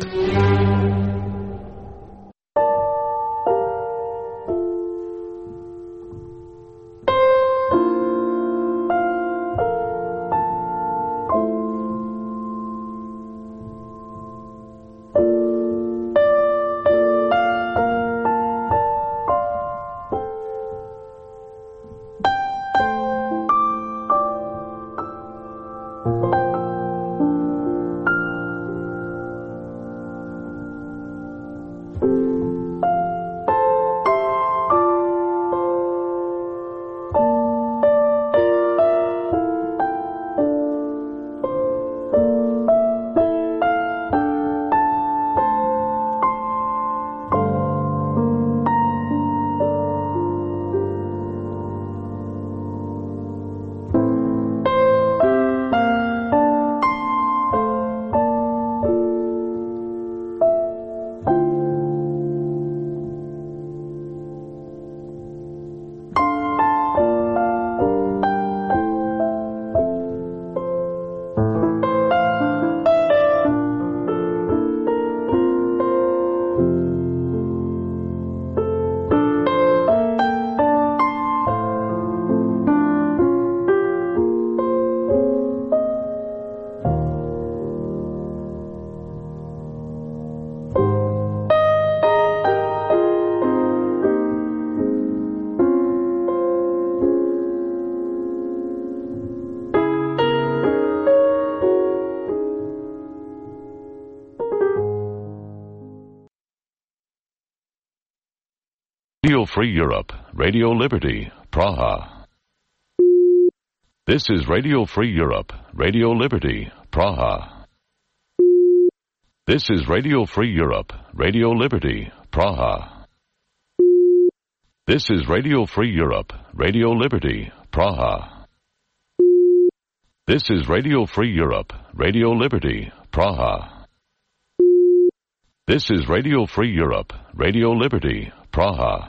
Speaker 3: Radio Free Europe, Radio Liberty, Praha. This is Radio Free Europe, Radio Liberty, Praha. This is Radio Free Europe, Radio Liberty, Praha. This is Radio Free Europe, Radio Liberty, Praha. This is Radio Free Europe, Radio Liberty, Praha. This is Radio Free Europe, Radio Liberty, Praha.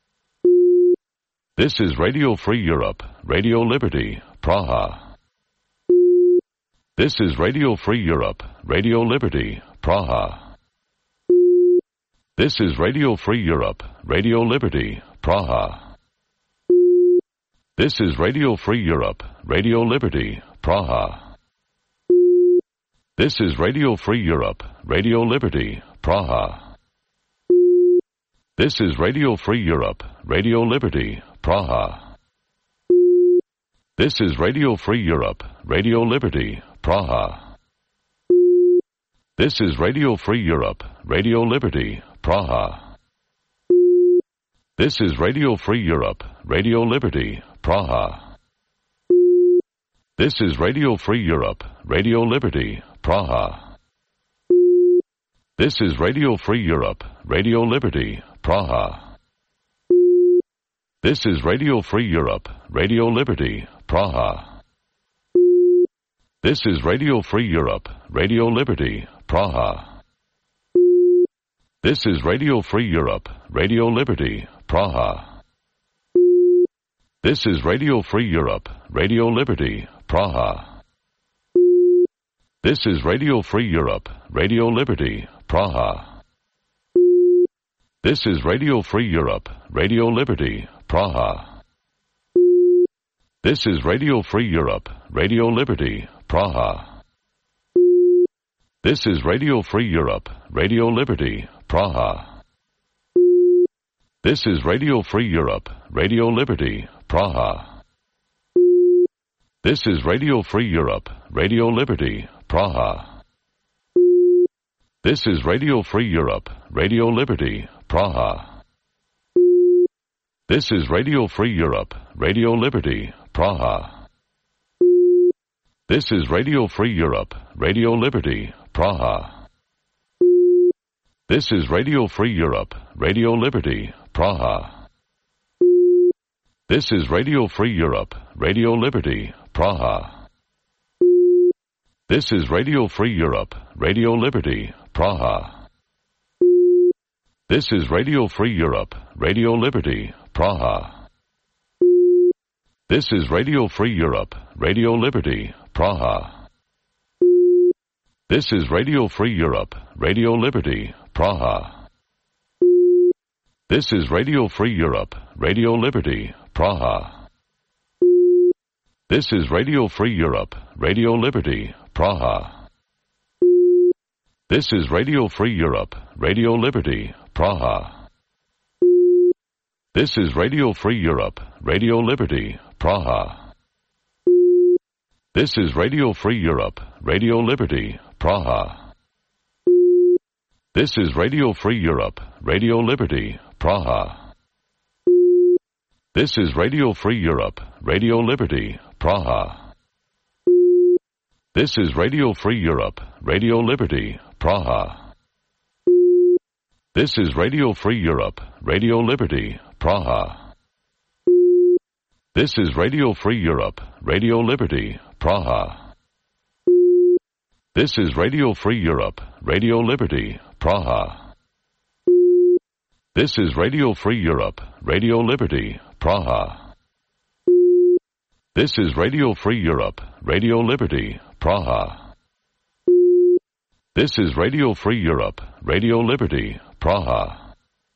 Speaker 3: This is Radio Free Europe, Radio Liberty, Praha. This is Radio Free Europe, Radio Liberty, Praha. This is Radio Free Europe, Radio Liberty, Praha. This is Radio Free Europe, Radio Liberty, Praha. This is Radio Free Europe, Radio Liberty, Praha. This is Radio Free Europe, Radio Liberty, Praha. This is Radio Free Europe, Radio Liberty, Praha. This is Radio Free Europe, Radio Liberty, Praha. This is Radio Free Europe, Radio Liberty, Praha. This is Radio Free Europe, Radio Liberty, Praha. This is Radio Free Europe, Radio Liberty, Praha. This is Radio Free Europe, Radio Liberty, Praha. This is Radio Free Europe, Radio Liberty, Praha. This is Radio Free Europe, Radio Liberty, Praha. This is Radio Free Europe, Radio Liberty, Praha. This is Radio Free Europe, Radio Liberty, Praha. This is Radio Free Europe, Radio Liberty, Praha. This is Radio Free Europe, Radio Liberty, Praha. This is Radio Free Europe, Radio Liberty, Praha. This is Radio Free Europe, Radio Liberty, Praha. This is Radio Free Europe, Radio Liberty, Praha. This is Radio Free Europe, Radio Liberty, Praha. This is Radio Free Europe, Radio Liberty, Praha. This is Radio Free Europe, Radio Liberty, Praha. This is Radio Free Europe, Radio Liberty, Praha. This is Radio Free Europe, Radio Liberty, Praha. This is Radio Free Europe, Radio Liberty, Praha. This is Radio Free Europe, Radio Liberty, Praha. This is Radio Free Europe, Radio Liberty, Praha. This is Radio Free Europe, Radio Liberty, Praha. This is Radio Free Europe, Radio Liberty, Praha. This is Radio Free Europe, Radio Liberty, Praha. This is Radio Free Europe, Radio Liberty, Praha. This is Radio Free Europe, Radio Liberty, Praha. This is Radio Free Europe, Radio Liberty, Praha. This is Radio Free Europe, Radio Liberty, Praha. This is Radio Free Europe, Radio Liberty, Praha. This is Radio Free Europe, Radio Liberty, Praha. This is Radio Free Europe, Radio Liberty, Praha. This is Radio Free Europe, Radio Liberty, Praha. This is Radio Free Europe, Radio Liberty, Praha. This is Radio Free Europe, Radio Liberty, Praha. This is Radio Free Europe, Radio Liberty, Praha. This is Radio Free Europe, Radio Liberty, Praha.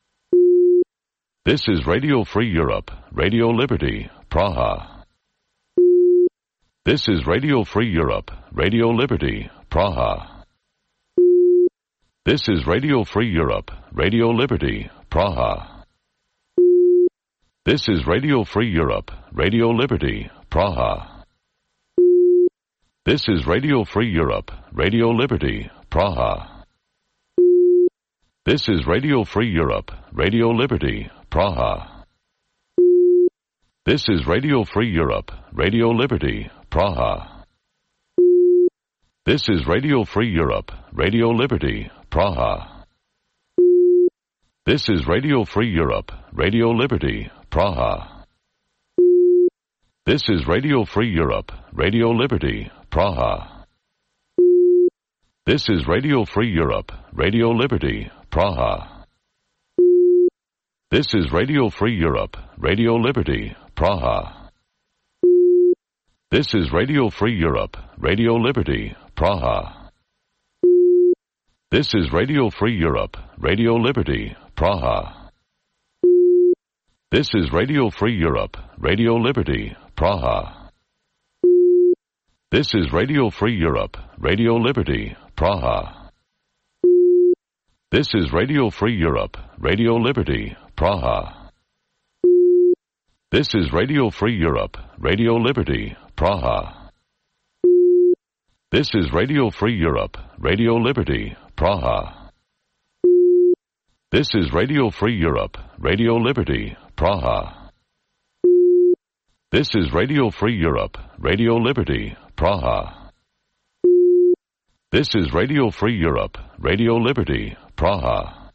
Speaker 3: This is Radio Free Europe, Radio Liberty, Praha. This is Radio Free Europe, Radio Liberty, Praha. This is Radio Free Europe, Radio Liberty, Praha. This is Radio Free Europe, Radio Liberty, Praha. This is Radio Free Europe, Radio Liberty, Praha. This is Radio Free Europe, Radio Liberty, Praha. This is Radio Free Europe, Radio Liberty, Praha. This is Radio Free Europe, Radio Liberty, Praha. This is Radio Free Europe, Radio Liberty, Praha. This is Radio Free Europe, Radio Liberty, Praha. This is Radio Free Europe, Radio Liberty, Praha. This is Radio Free Europe, Radio Liberty, Praha. This is Radio Free Europe, Radio Liberty, Praha. This is Radio Free Europe, Radio Liberty, Praha. This is Radio Free Europe, Radio Liberty, Praha. This is Radio Free Europe, Radio Liberty, Praha. This is Radio Free Europe, Radio Liberty, Praha. This is Radio Free Europe, Radio Liberty, Praha. This is Radio Free Europe, Radio Liberty, Praha. This is Radio Free Europe, Radio Liberty, Praha. This is Radio Free Europe, Radio Liberty, Praha. This is Radio Free Europe, Radio Liberty, Praha.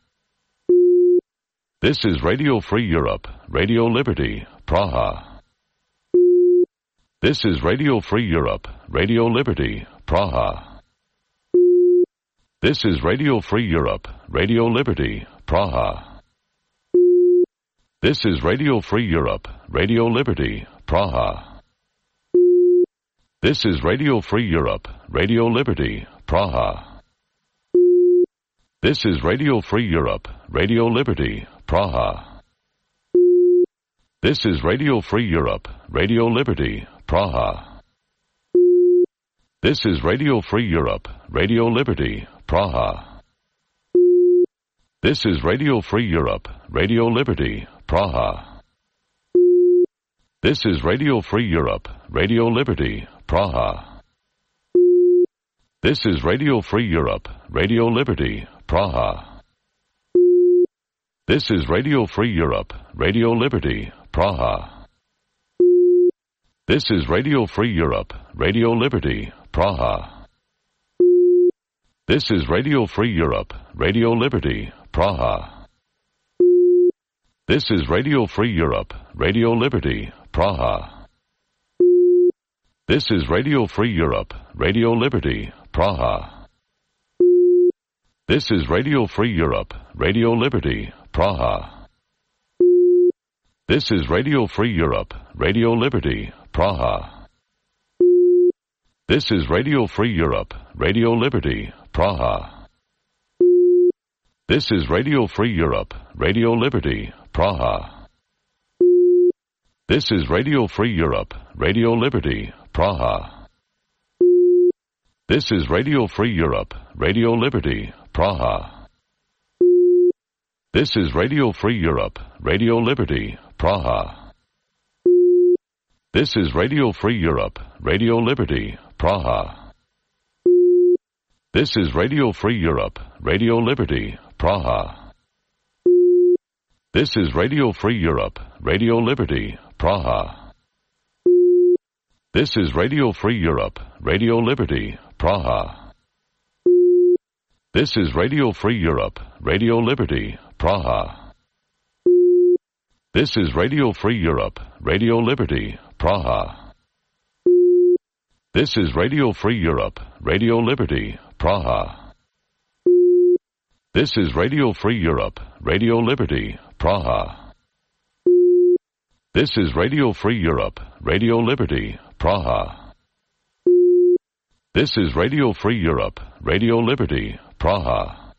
Speaker 3: This is Radio Free Europe, Radio Liberty, Praha. This is Radio Free Europe, Radio Liberty, Praha. This is Radio Free Europe, Radio Liberty, Praha. This is Radio Free Europe, Radio Liberty, Praha. This is Radio Free Europe, Radio Liberty, Praha. This is Radio Free Europe, Radio Liberty, Praha. This is Radio Free Europe, Radio Liberty, Praha. This is Radio Free Europe, Radio Liberty, Praha. This is Radio Free Europe, Radio Liberty, Praha. This is Radio Free Europe, Radio Liberty, Praha. This is Radio Free Europe, Radio Liberty, Praha. This is Radio Free Europe, Radio Liberty, Praha. This is Radio Free Europe, Radio Liberty, Praha. This is Radio Free Europe, Radio Liberty, Praha. This is Radio Free Europe, Radio Liberty, Praha. This is Radio Free Europe, Radio Liberty, Praha. This is Radio Free Europe, Radio Liberty, Praha. This is Radio Free Europe, Radio Liberty, Praha. This is Radio Free Europe, Radio Liberty, Praha. This is Radio Free Europe, Radio Liberty, Praha. This is Radio Free Europe, Radio Liberty, Praha. This is Radio Free Europe, Radio Liberty, Praha. This is Radio Free Europe, Radio Liberty, Praha. This is Radio Free Europe, Radio Liberty, Praha. This is Radio Free Europe, Radio Liberty, Praha. This is Radio Free Europe, Radio Liberty, Praha. This is Radio Free Europe, Radio Liberty, Praha. This is Radio Free Europe, Radio Liberty, Praha. This is Radio Free Europe, Radio Liberty, Praha. This is Radio Free Europe, Radio Liberty, Praha. This is Radio Free Europe, Radio Liberty, Praha. This is Radio Free Europe, Radio Liberty, Praha. This is Radio Free Europe, Radio Liberty, Praha.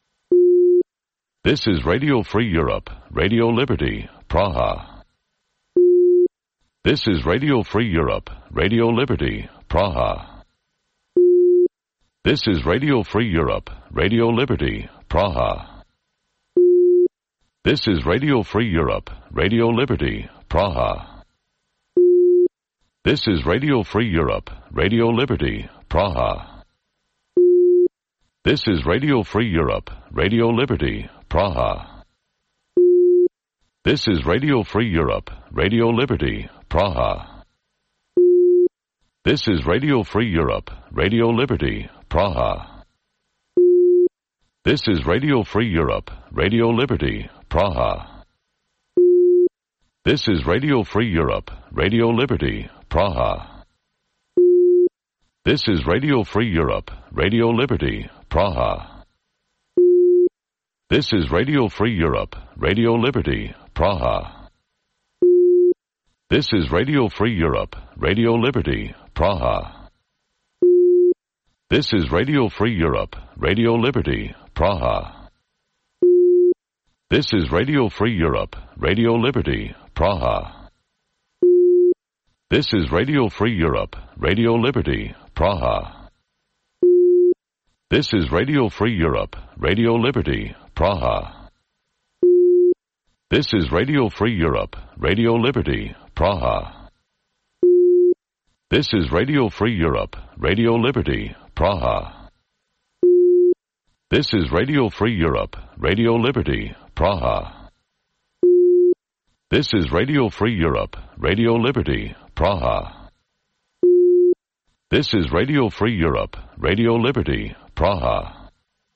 Speaker 3: This is Radio Free Europe, Radio Liberty, Praha. This is Radio Free Europe, Radio Liberty, Praha. This is Radio Free Europe, Radio Liberty, Praha. This is Radio Free Europe, Radio Liberty, Praha. This is Radio Free Europe, Radio Liberty, Praha. This is Radio Free Europe, Radio Liberty, Praha. This is Radio Free Europe, Radio Liberty, Praha. This is Radio Free Europe, Radio Liberty, Praha. This is Radio Free Europe, Radio Liberty, Praha. This is Radio Free Europe, Radio Liberty, Praha. This is Radio Free Europe, Radio Liberty, Praha. This is Radio Free Europe, Radio Liberty, Praha. This is Radio Free Europe, Radio Liberty, Praha. This is Radio Free Europe, Radio Liberty, Praha. This is Radio Free Europe, Radio Liberty, Praha. This is Radio Free Europe, Radio Liberty, Praha. This is Radio Free Europe, Radio Liberty, Praha. This is Radio Free Europe, Radio Liberty, Praha. This is Radio Free Europe, Radio Liberty, Praha. This is Radio Free Europe, Radio Liberty, Praha. This is Radio Free Europe, Radio Liberty, Praha. This is Radio Free Europe, Radio Liberty, Praha.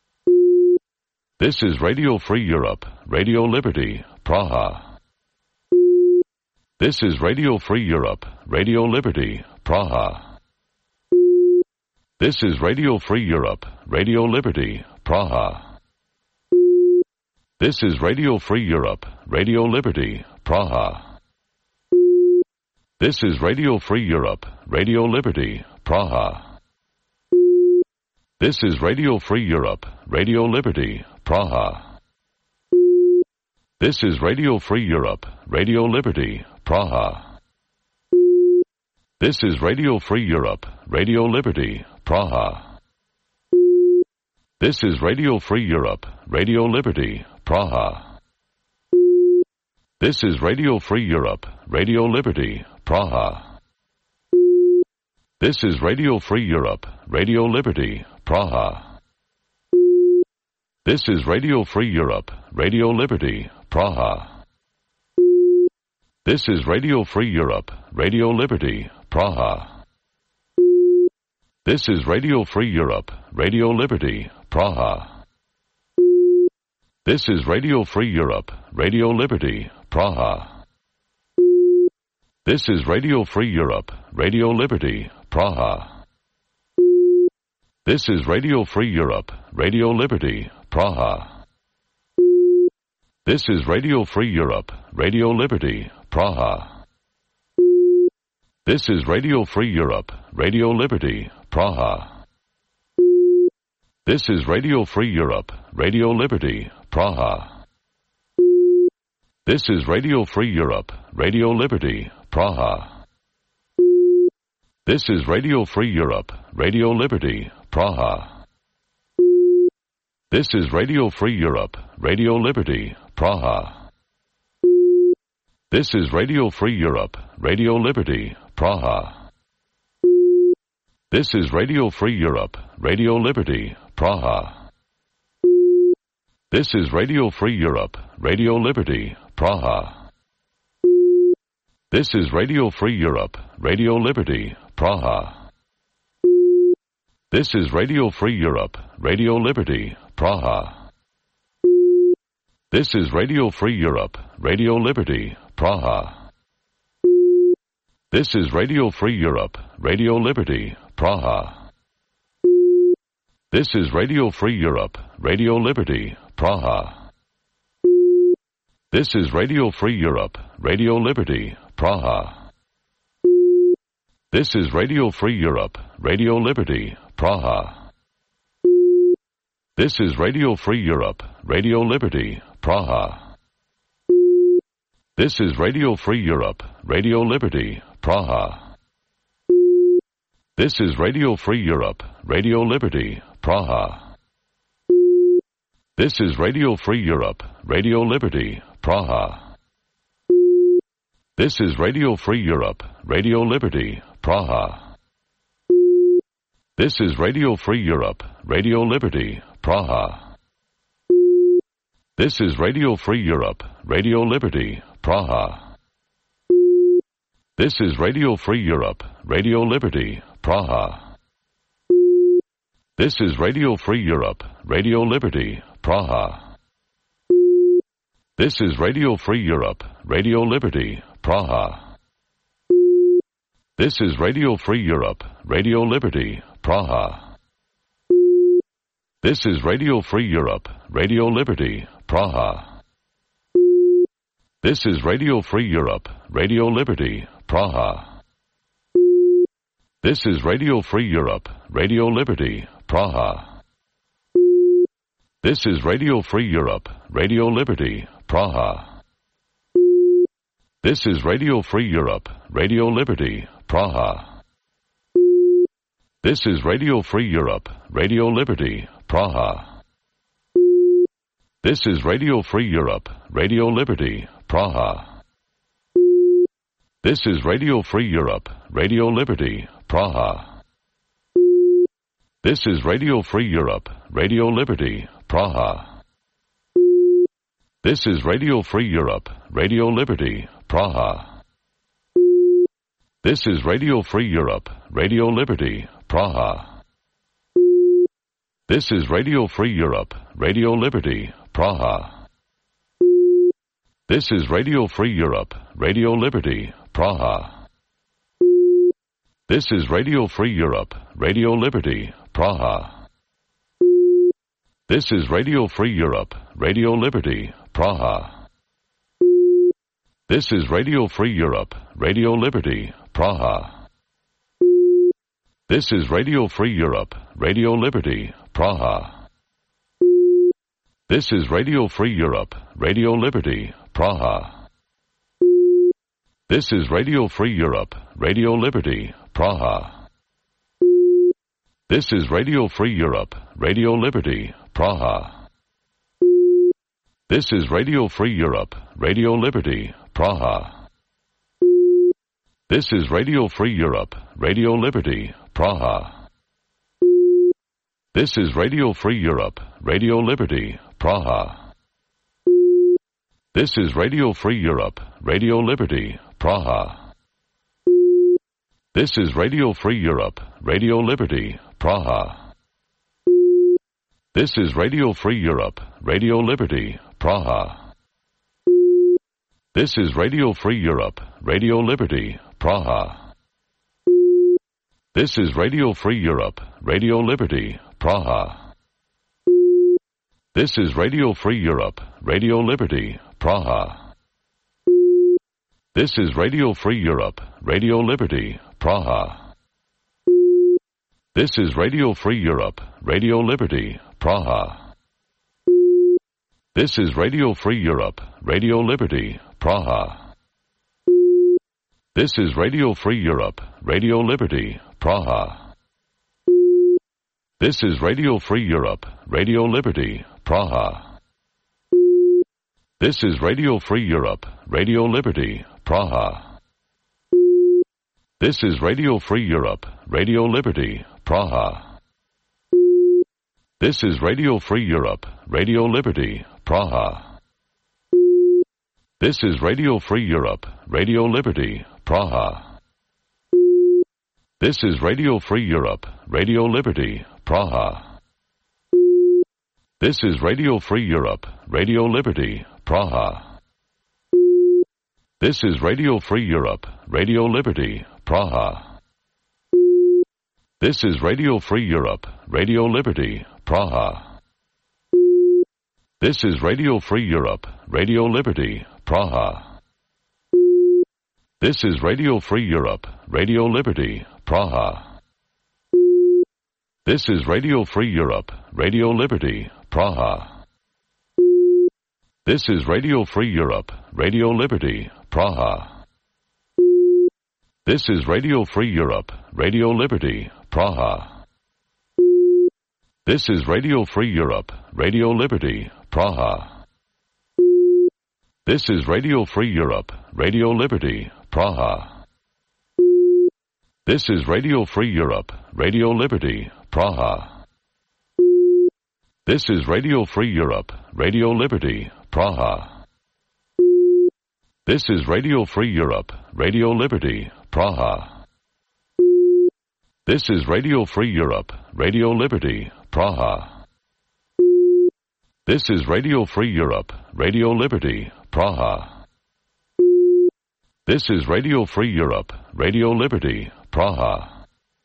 Speaker 3: This is Radio Free Europe, Radio Liberty, Praha. This is Radio Free Europe, Radio Liberty, Praha. This is Radio Free Europe, Radio Liberty, Praha. This is Radio Free Europe, Radio Liberty, Praha. This is Radio Free Europe, Radio Liberty, Praha. This is Radio Free Europe, Radio Liberty, Praha. This is Radio Free Europe, Radio Liberty, Praha. This is Radio Free Europe, Radio Liberty, Praha. This is Radio Free Europe, Radio Liberty, Praha. This is Radio Free Europe, Radio Liberty, Praha. This is Radio Free Europe, Radio Liberty, Praha. This is Radio Free Europe, Radio Liberty, Praha. This is Radio Free Europe, Radio Liberty, Praha. This is Radio Free Europe, Radio Liberty, Praha. This is Radio Free Europe, Radio Liberty, Praha. This is Radio Free Europe, Radio Liberty, Praha. This is Radio Free Europe, Radio Liberty, Praha. This is Radio Free Europe, Radio Liberty, Praha. This is Radio Free Europe, Radio Liberty, Praha. This is Radio Free Europe, Radio Liberty, Praha. This is Radio Free Europe, Radio Liberty, Praha. This is Radio Free Europe, Radio Liberty, Praha. This is Radio Free Europe, Radio Liberty, Praha. This is Radio Free Europe, Radio Liberty, Praha. This is Radio Free Europe, Radio Liberty, Praha. This is Radio Free Europe, Radio Liberty, Praha. This is Radio Free Europe, Radio Liberty, Praha. This is Radio Free Europe, Radio Liberty, Praha. This is Radio Free Europe, Radio Liberty, Praha. This is Radio Free Europe, Radio Liberty, Praha. This is Radio Free Europe, Radio Liberty, Praha. This is Radio Free Europe, Radio Liberty, Praha. This is Radio Free Europe, Radio Liberty, Praha. This is Radio Free Europe, Radio Liberty, Praha. This is Radio Free Europe, Radio Liberty, Praha. This is Radio Free Europe, Radio Liberty, Praha. This is Radio Free Europe, Radio Liberty, Praha. This is Radio Free Europe, Radio Liberty, Praha. This is Radio Free Europe, Radio Liberty, Praha. This is Radio Free Europe, Radio Liberty, Praha. This is Radio Free Europe, Radio Liberty, Praha. This is Radio Free Europe, Radio Liberty, Praha. This is Radio Free Europe, Radio Liberty, Praha. This is Radio Free Europe, Radio Liberty, Praha. This is Radio Free Europe, Radio Liberty, Praha. This is Radio Free Europe, Radio Liberty, Praha. This is Radio Free Europe, Radio Liberty, Praha. This is Radio Free Europe, Radio Liberty, Praha. This is Radio Free Europe, Radio Liberty, Praha. This is Radio Free Europe, Radio Liberty, Praha. This is Radio Free Europe, Radio Liberty, Praha. This is Radio Free Europe, Radio Liberty, Praha. This is Radio Free Europe, Radio Liberty, Praha. This is Radio Free Europe, Radio Liberty, Praha. This is Radio Free Europe, Radio Liberty, Praha. This is Radio Free Europe, Radio Liberty, Praha. This is Radio Free Europe, Radio Liberty, Praha. This is Radio Free Europe, Radio Liberty, Praha. This is Radio Free Europe, Radio Liberty, Praha. This is Radio Free Europe, Radio Liberty, Praha. This is Radio Free Europe, Radio Liberty, Praha. This is Radio Free Europe, Radio Liberty, Praha. This is Radio Free Europe, Radio Liberty, Praha. This is Radio Free Europe, Radio Liberty, Praha. This is Radio Free Europe, Radio Liberty, Praha. This is Radio Free Europe, Radio Liberty, Praha. This is Radio Free Europe, Radio Liberty, Praha. This is Radio Free Europe, Radio Liberty, Praha. This is Radio Free Europe, Radio Liberty, Praha. This is Radio Free Europe, Radio Liberty, Praha. This is Radio Free Europe, Radio Liberty, Praha. This is Radio Free Europe, Radio Liberty, Praha. This is Radio Free Europe, Radio Liberty, Praha. This is Radio Free Europe, Radio Liberty, Praha. This is Radio Free Europe, Radio Liberty, Praha. This is Radio Free Europe, Radio Liberty, Praha. This is Radio Free Europe, Radio Liberty, Praha. This is Radio Free Europe, Radio Liberty, Praha. This is Radio Free Europe, Radio Liberty, Praha. This is Radio Free Europe, Radio Liberty, Praha. This is Radio Free Europe, Radio Liberty, Praha. This is Radio Free Europe, Radio Liberty, Praha. This is Radio Free Europe, Radio Liberty, Praha. This is Radio Free Europe, Radio Liberty, Praha. This is Radio Free Europe, Radio Liberty, Praha. This is Radio Free Europe, Radio Liberty, Praha. This is Radio Free Europe, Radio Liberty, Praha. This is Radio Free Europe, Radio Liberty, Praha. This is Radio Free Europe, Radio Liberty, Praha. This is Radio Free Europe, Radio Liberty, Praha. This is Radio Free Europe, Radio Liberty, Praha. This is Radio Free Europe, Radio Liberty, Praha. This is Radio Free Europe, Radio Liberty, Praha. This is Radio Free Europe, Radio Liberty, Praha. This is Radio Free Europe, Radio Liberty, Praha. This is Radio Free Europe, Radio Liberty, Praha. This is Radio Free Europe, Radio Liberty, Praha. This is Radio Free Europe, Radio Liberty, Praha. This is Radio Free Europe, Radio Liberty, Praha.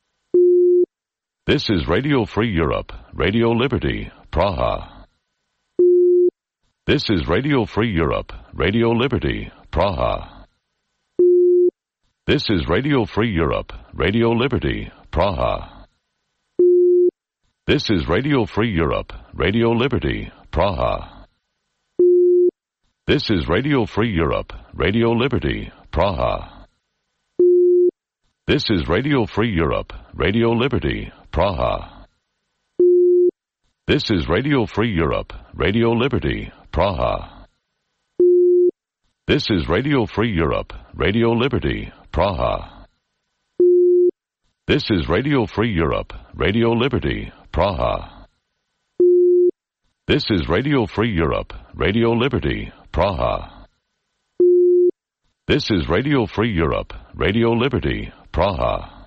Speaker 3: This is Radio Free Europe, Radio Liberty, Praha. This is Radio Free Europe, Radio Liberty, Praha. This is Radio Free Europe, Radio Liberty, Praha. This is Radio Free Europe, Radio Liberty, Praha. This is Radio Free Europe, Radio Liberty, Praha. This is Radio Free Europe, Radio Liberty, Praha. This is Radio Free Europe, Radio Liberty, Praha. This is Radio Free Europe, Radio Liberty, Praha. This is Radio Free Europe, Radio Liberty, Praha. This is Radio Free Europe, Radio Liberty, Praha. This is Radio Free Europe, Radio Liberty, Praha.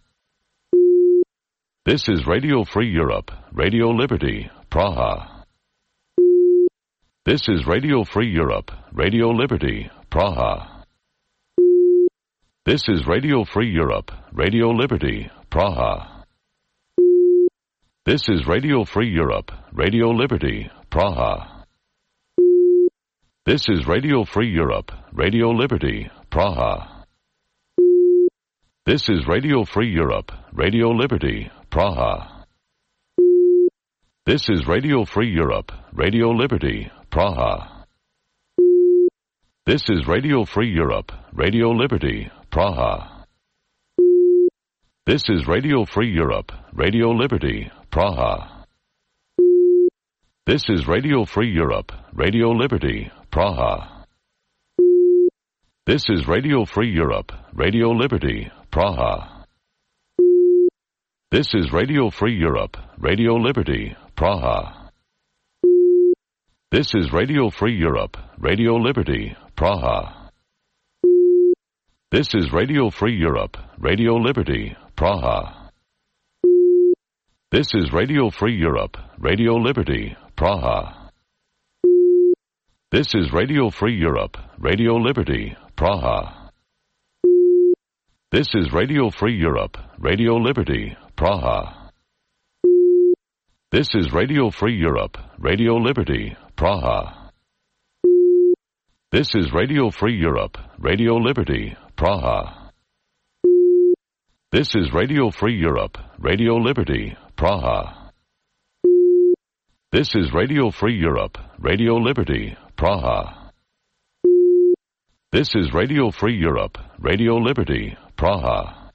Speaker 3: This is Radio Free Europe, Radio Liberty, Praha. This is Radio Free Europe, Radio Liberty, Praha. This is Radio Free Europe, Radio Liberty, Praha. This is Radio Free Europe, Radio Liberty, Praha. This is Radio Free Europe, Radio Liberty, Praha. This is Radio Free Europe, Radio Liberty, Praha. This is Radio Free Europe, Radio Liberty, Praha. This is Radio Free Europe, Radio Liberty, Praha. This is Radio Free Europe, Radio Liberty, Praha. This is Radio Free Europe, Radio Liberty, Praha. This is Radio Free Europe, Radio Liberty, Praha. This is Radio Free Europe, Radio Liberty, Praha. This is Radio Free Europe, Radio Liberty, Praha. This is Radio Free Europe, Radio Liberty, Praha. This is Radio Free Europe, Radio Liberty, Praha. This is Radio Free Europe, Radio Liberty, Praha. This is Radio Free Europe, Radio Liberty, Praha. This is Radio Free Europe, Radio Liberty, Praha. This is Radio Free Europe, Radio Liberty, Praha. This is Radio Free Europe, Radio Liberty, Praha. This is Radio Free Europe, Radio Liberty, Praha. This is Radio Free Europe, Radio Liberty, Praha.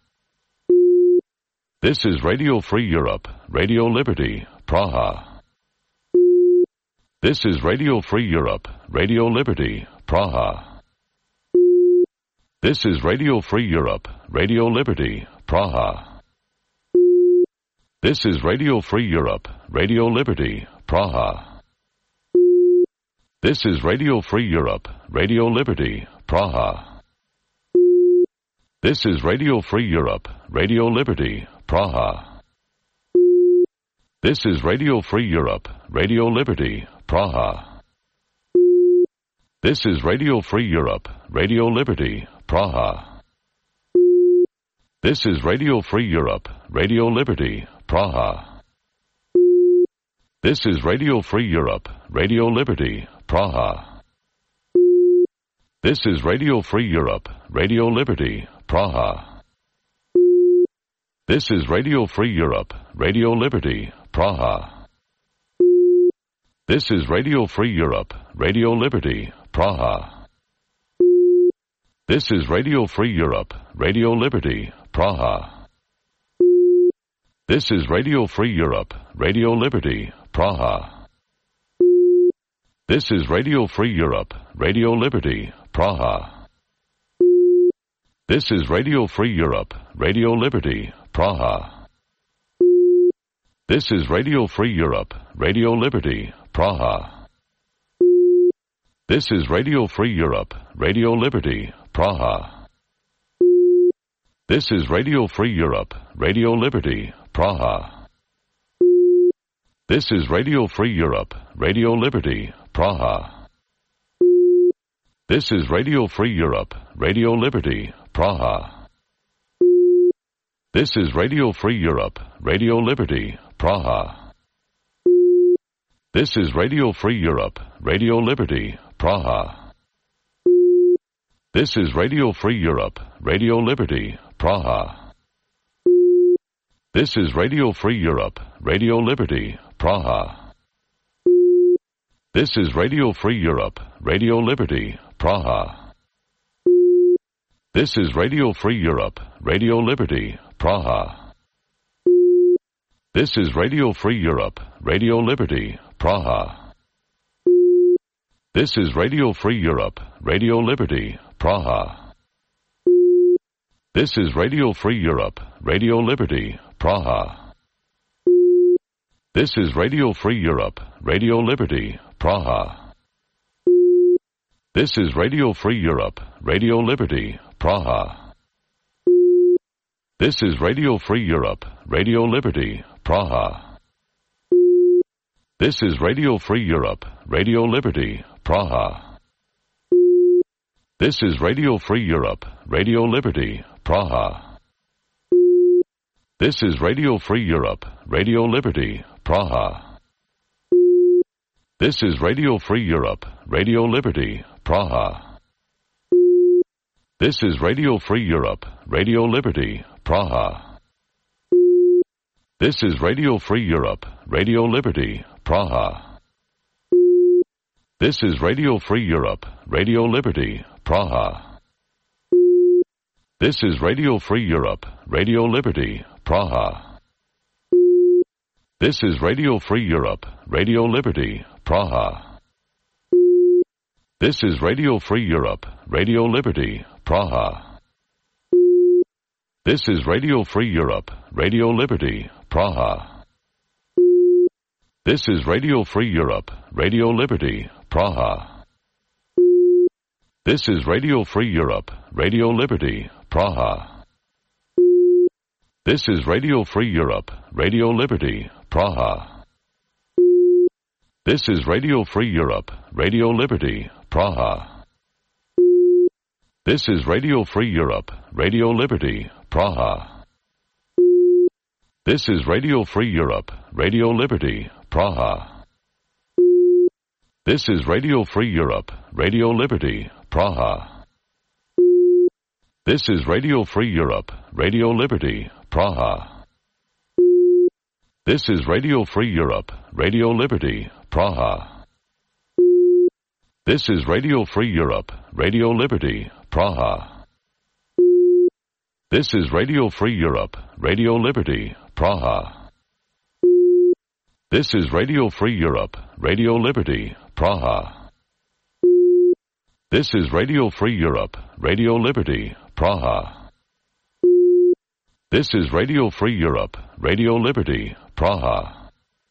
Speaker 3: This is Radio Free Europe, Radio Liberty, Praha. This is Radio Free Europe, Radio Liberty, Praha. This is Radio Free Europe, Radio Liberty, Praha. This is Radio Free Europe, Radio Liberty, Praha. This is Radio Free Europe, Radio Liberty, Praha. This is Radio Free Europe, Radio Liberty, Praha. This is Radio Free Europe, Radio Liberty, Praha. This is Radio Free Europe, Radio Liberty, Praha. This is Radio Free Europe, Radio Liberty, Praha. This is Radio Free Europe, Radio Liberty, Praha. This is Radio Free Europe, Radio Liberty, Praha. This is Radio Free Europe, Radio Liberty, Praha. This is Radio Free Europe, Radio Liberty, Praha. This is Radio Free Europe, Radio Liberty, Praha. This is Radio Free Europe, Radio Liberty, Praha. This is Radio Free Europe, Radio Liberty, Praha. This is Radio Free Europe, Radio Liberty, Praha. This is Radio Free Europe, Radio Liberty, Praha. This is Radio Free Europe, Radio Liberty, Praha. This is Radio Free Europe, Radio Liberty, Praha. This is Radio Free Europe, Radio Liberty, Praha. This is Radio Free Europe, Radio Liberty, Praha. This is Radio Free Europe, Radio Liberty, Praha. This is Radio Free Europe, Radio Liberty, Praha. This is Radio Free Europe, Radio Liberty, Praha. This is Radio Free Europe, Radio Liberty, Praha. This is Radio Free Europe, Radio Liberty, Praha. This is Radio Free Europe, Radio Liberty, Praha. This is Radio Free Europe, Radio Liberty, Praha. This is Radio Free Europe, Radio Liberty, Praha. This is Radio Free Europe, Radio Liberty, Praha. This is Radio Free Europe, Radio Liberty, Praha. This is Radio Free Europe, Radio Liberty, Praha. This is Radio Free Europe, Radio Liberty, Praha. This is Radio Free Europe, Radio Liberty, Praha. This is Radio Free Europe, Radio Liberty, Praha. This is Radio Free Europe, Radio Liberty, Praha. This is Radio Free Europe, Radio Liberty, Praha. This is Radio Free Europe, Radio Liberty, Praha. This is Radio Free Europe, Radio Liberty, Praha. This is Radio Free Europe, Radio Liberty, Praha. This is Radio Free Europe, Radio Liberty, Praha. This is Radio Free Europe, Radio Liberty, Praha. This is Radio Free Europe, Radio Liberty, Praha. This is Radio Free Europe, Radio Liberty, Praha. This is Radio Free Europe, Radio Liberty, Praha. This is Radio Free Europe, Radio Liberty, Praha. This is Radio Free Europe, Radio Liberty, Praha. This is Radio Free Europe, Radio Liberty, Praha. This is Radio Free Europe, Radio Liberty, Praha. This is Radio Free Europe, Radio Liberty, Praha. This is Radio Free Europe, Radio Liberty, Praha. This is Radio Free Europe, Radio Liberty, Praha. This is Radio Free Europe, Radio Liberty, Praha. This is Radio Free Europe, Radio Liberty, Praha. This is Radio Free Europe, Radio Liberty, Praha. This is Radio Free Europe, Radio Liberty, Praha. This is Radio Free Europe, Radio Liberty, Praha. This is Radio Free Europe, Radio Liberty, Praha.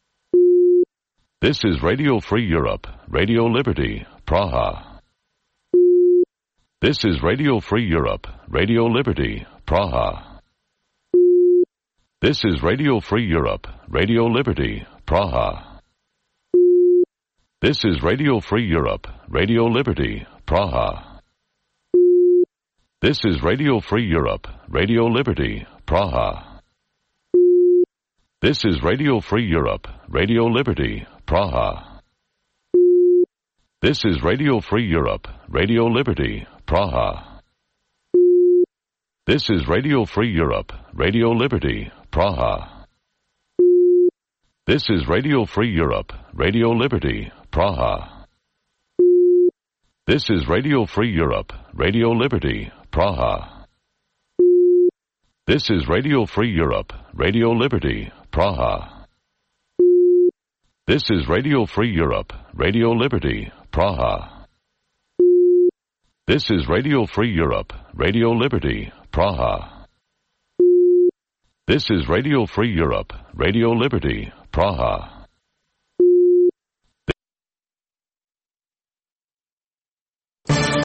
Speaker 3: This is Radio Free Europe, Radio Liberty, Praha. This is Radio Free Europe, Radio Liberty, Praha. This is Radio Free Europe, Radio Liberty, Praha. This is Radio Free Europe, Radio Liberty, Praha. This is Radio Free Europe, Radio Liberty, Praha. This is Radio Free Europe, Radio Liberty, Praha. This is Radio Free Europe, Radio Liberty, Praha. This is Radio Free Europe, Radio Liberty, Praha. This is Radio Free Europe, Radio Liberty, Praha. This is Radio Free Europe, Radio Liberty, Praha. This is Radio Free Europe, Radio Liberty, Praha. This is Radio Free Europe, Radio Liberty, Praha. This is Radio Free Europe, Radio Liberty, Praha. This is Radio Free Europe, Radio Liberty, Praha.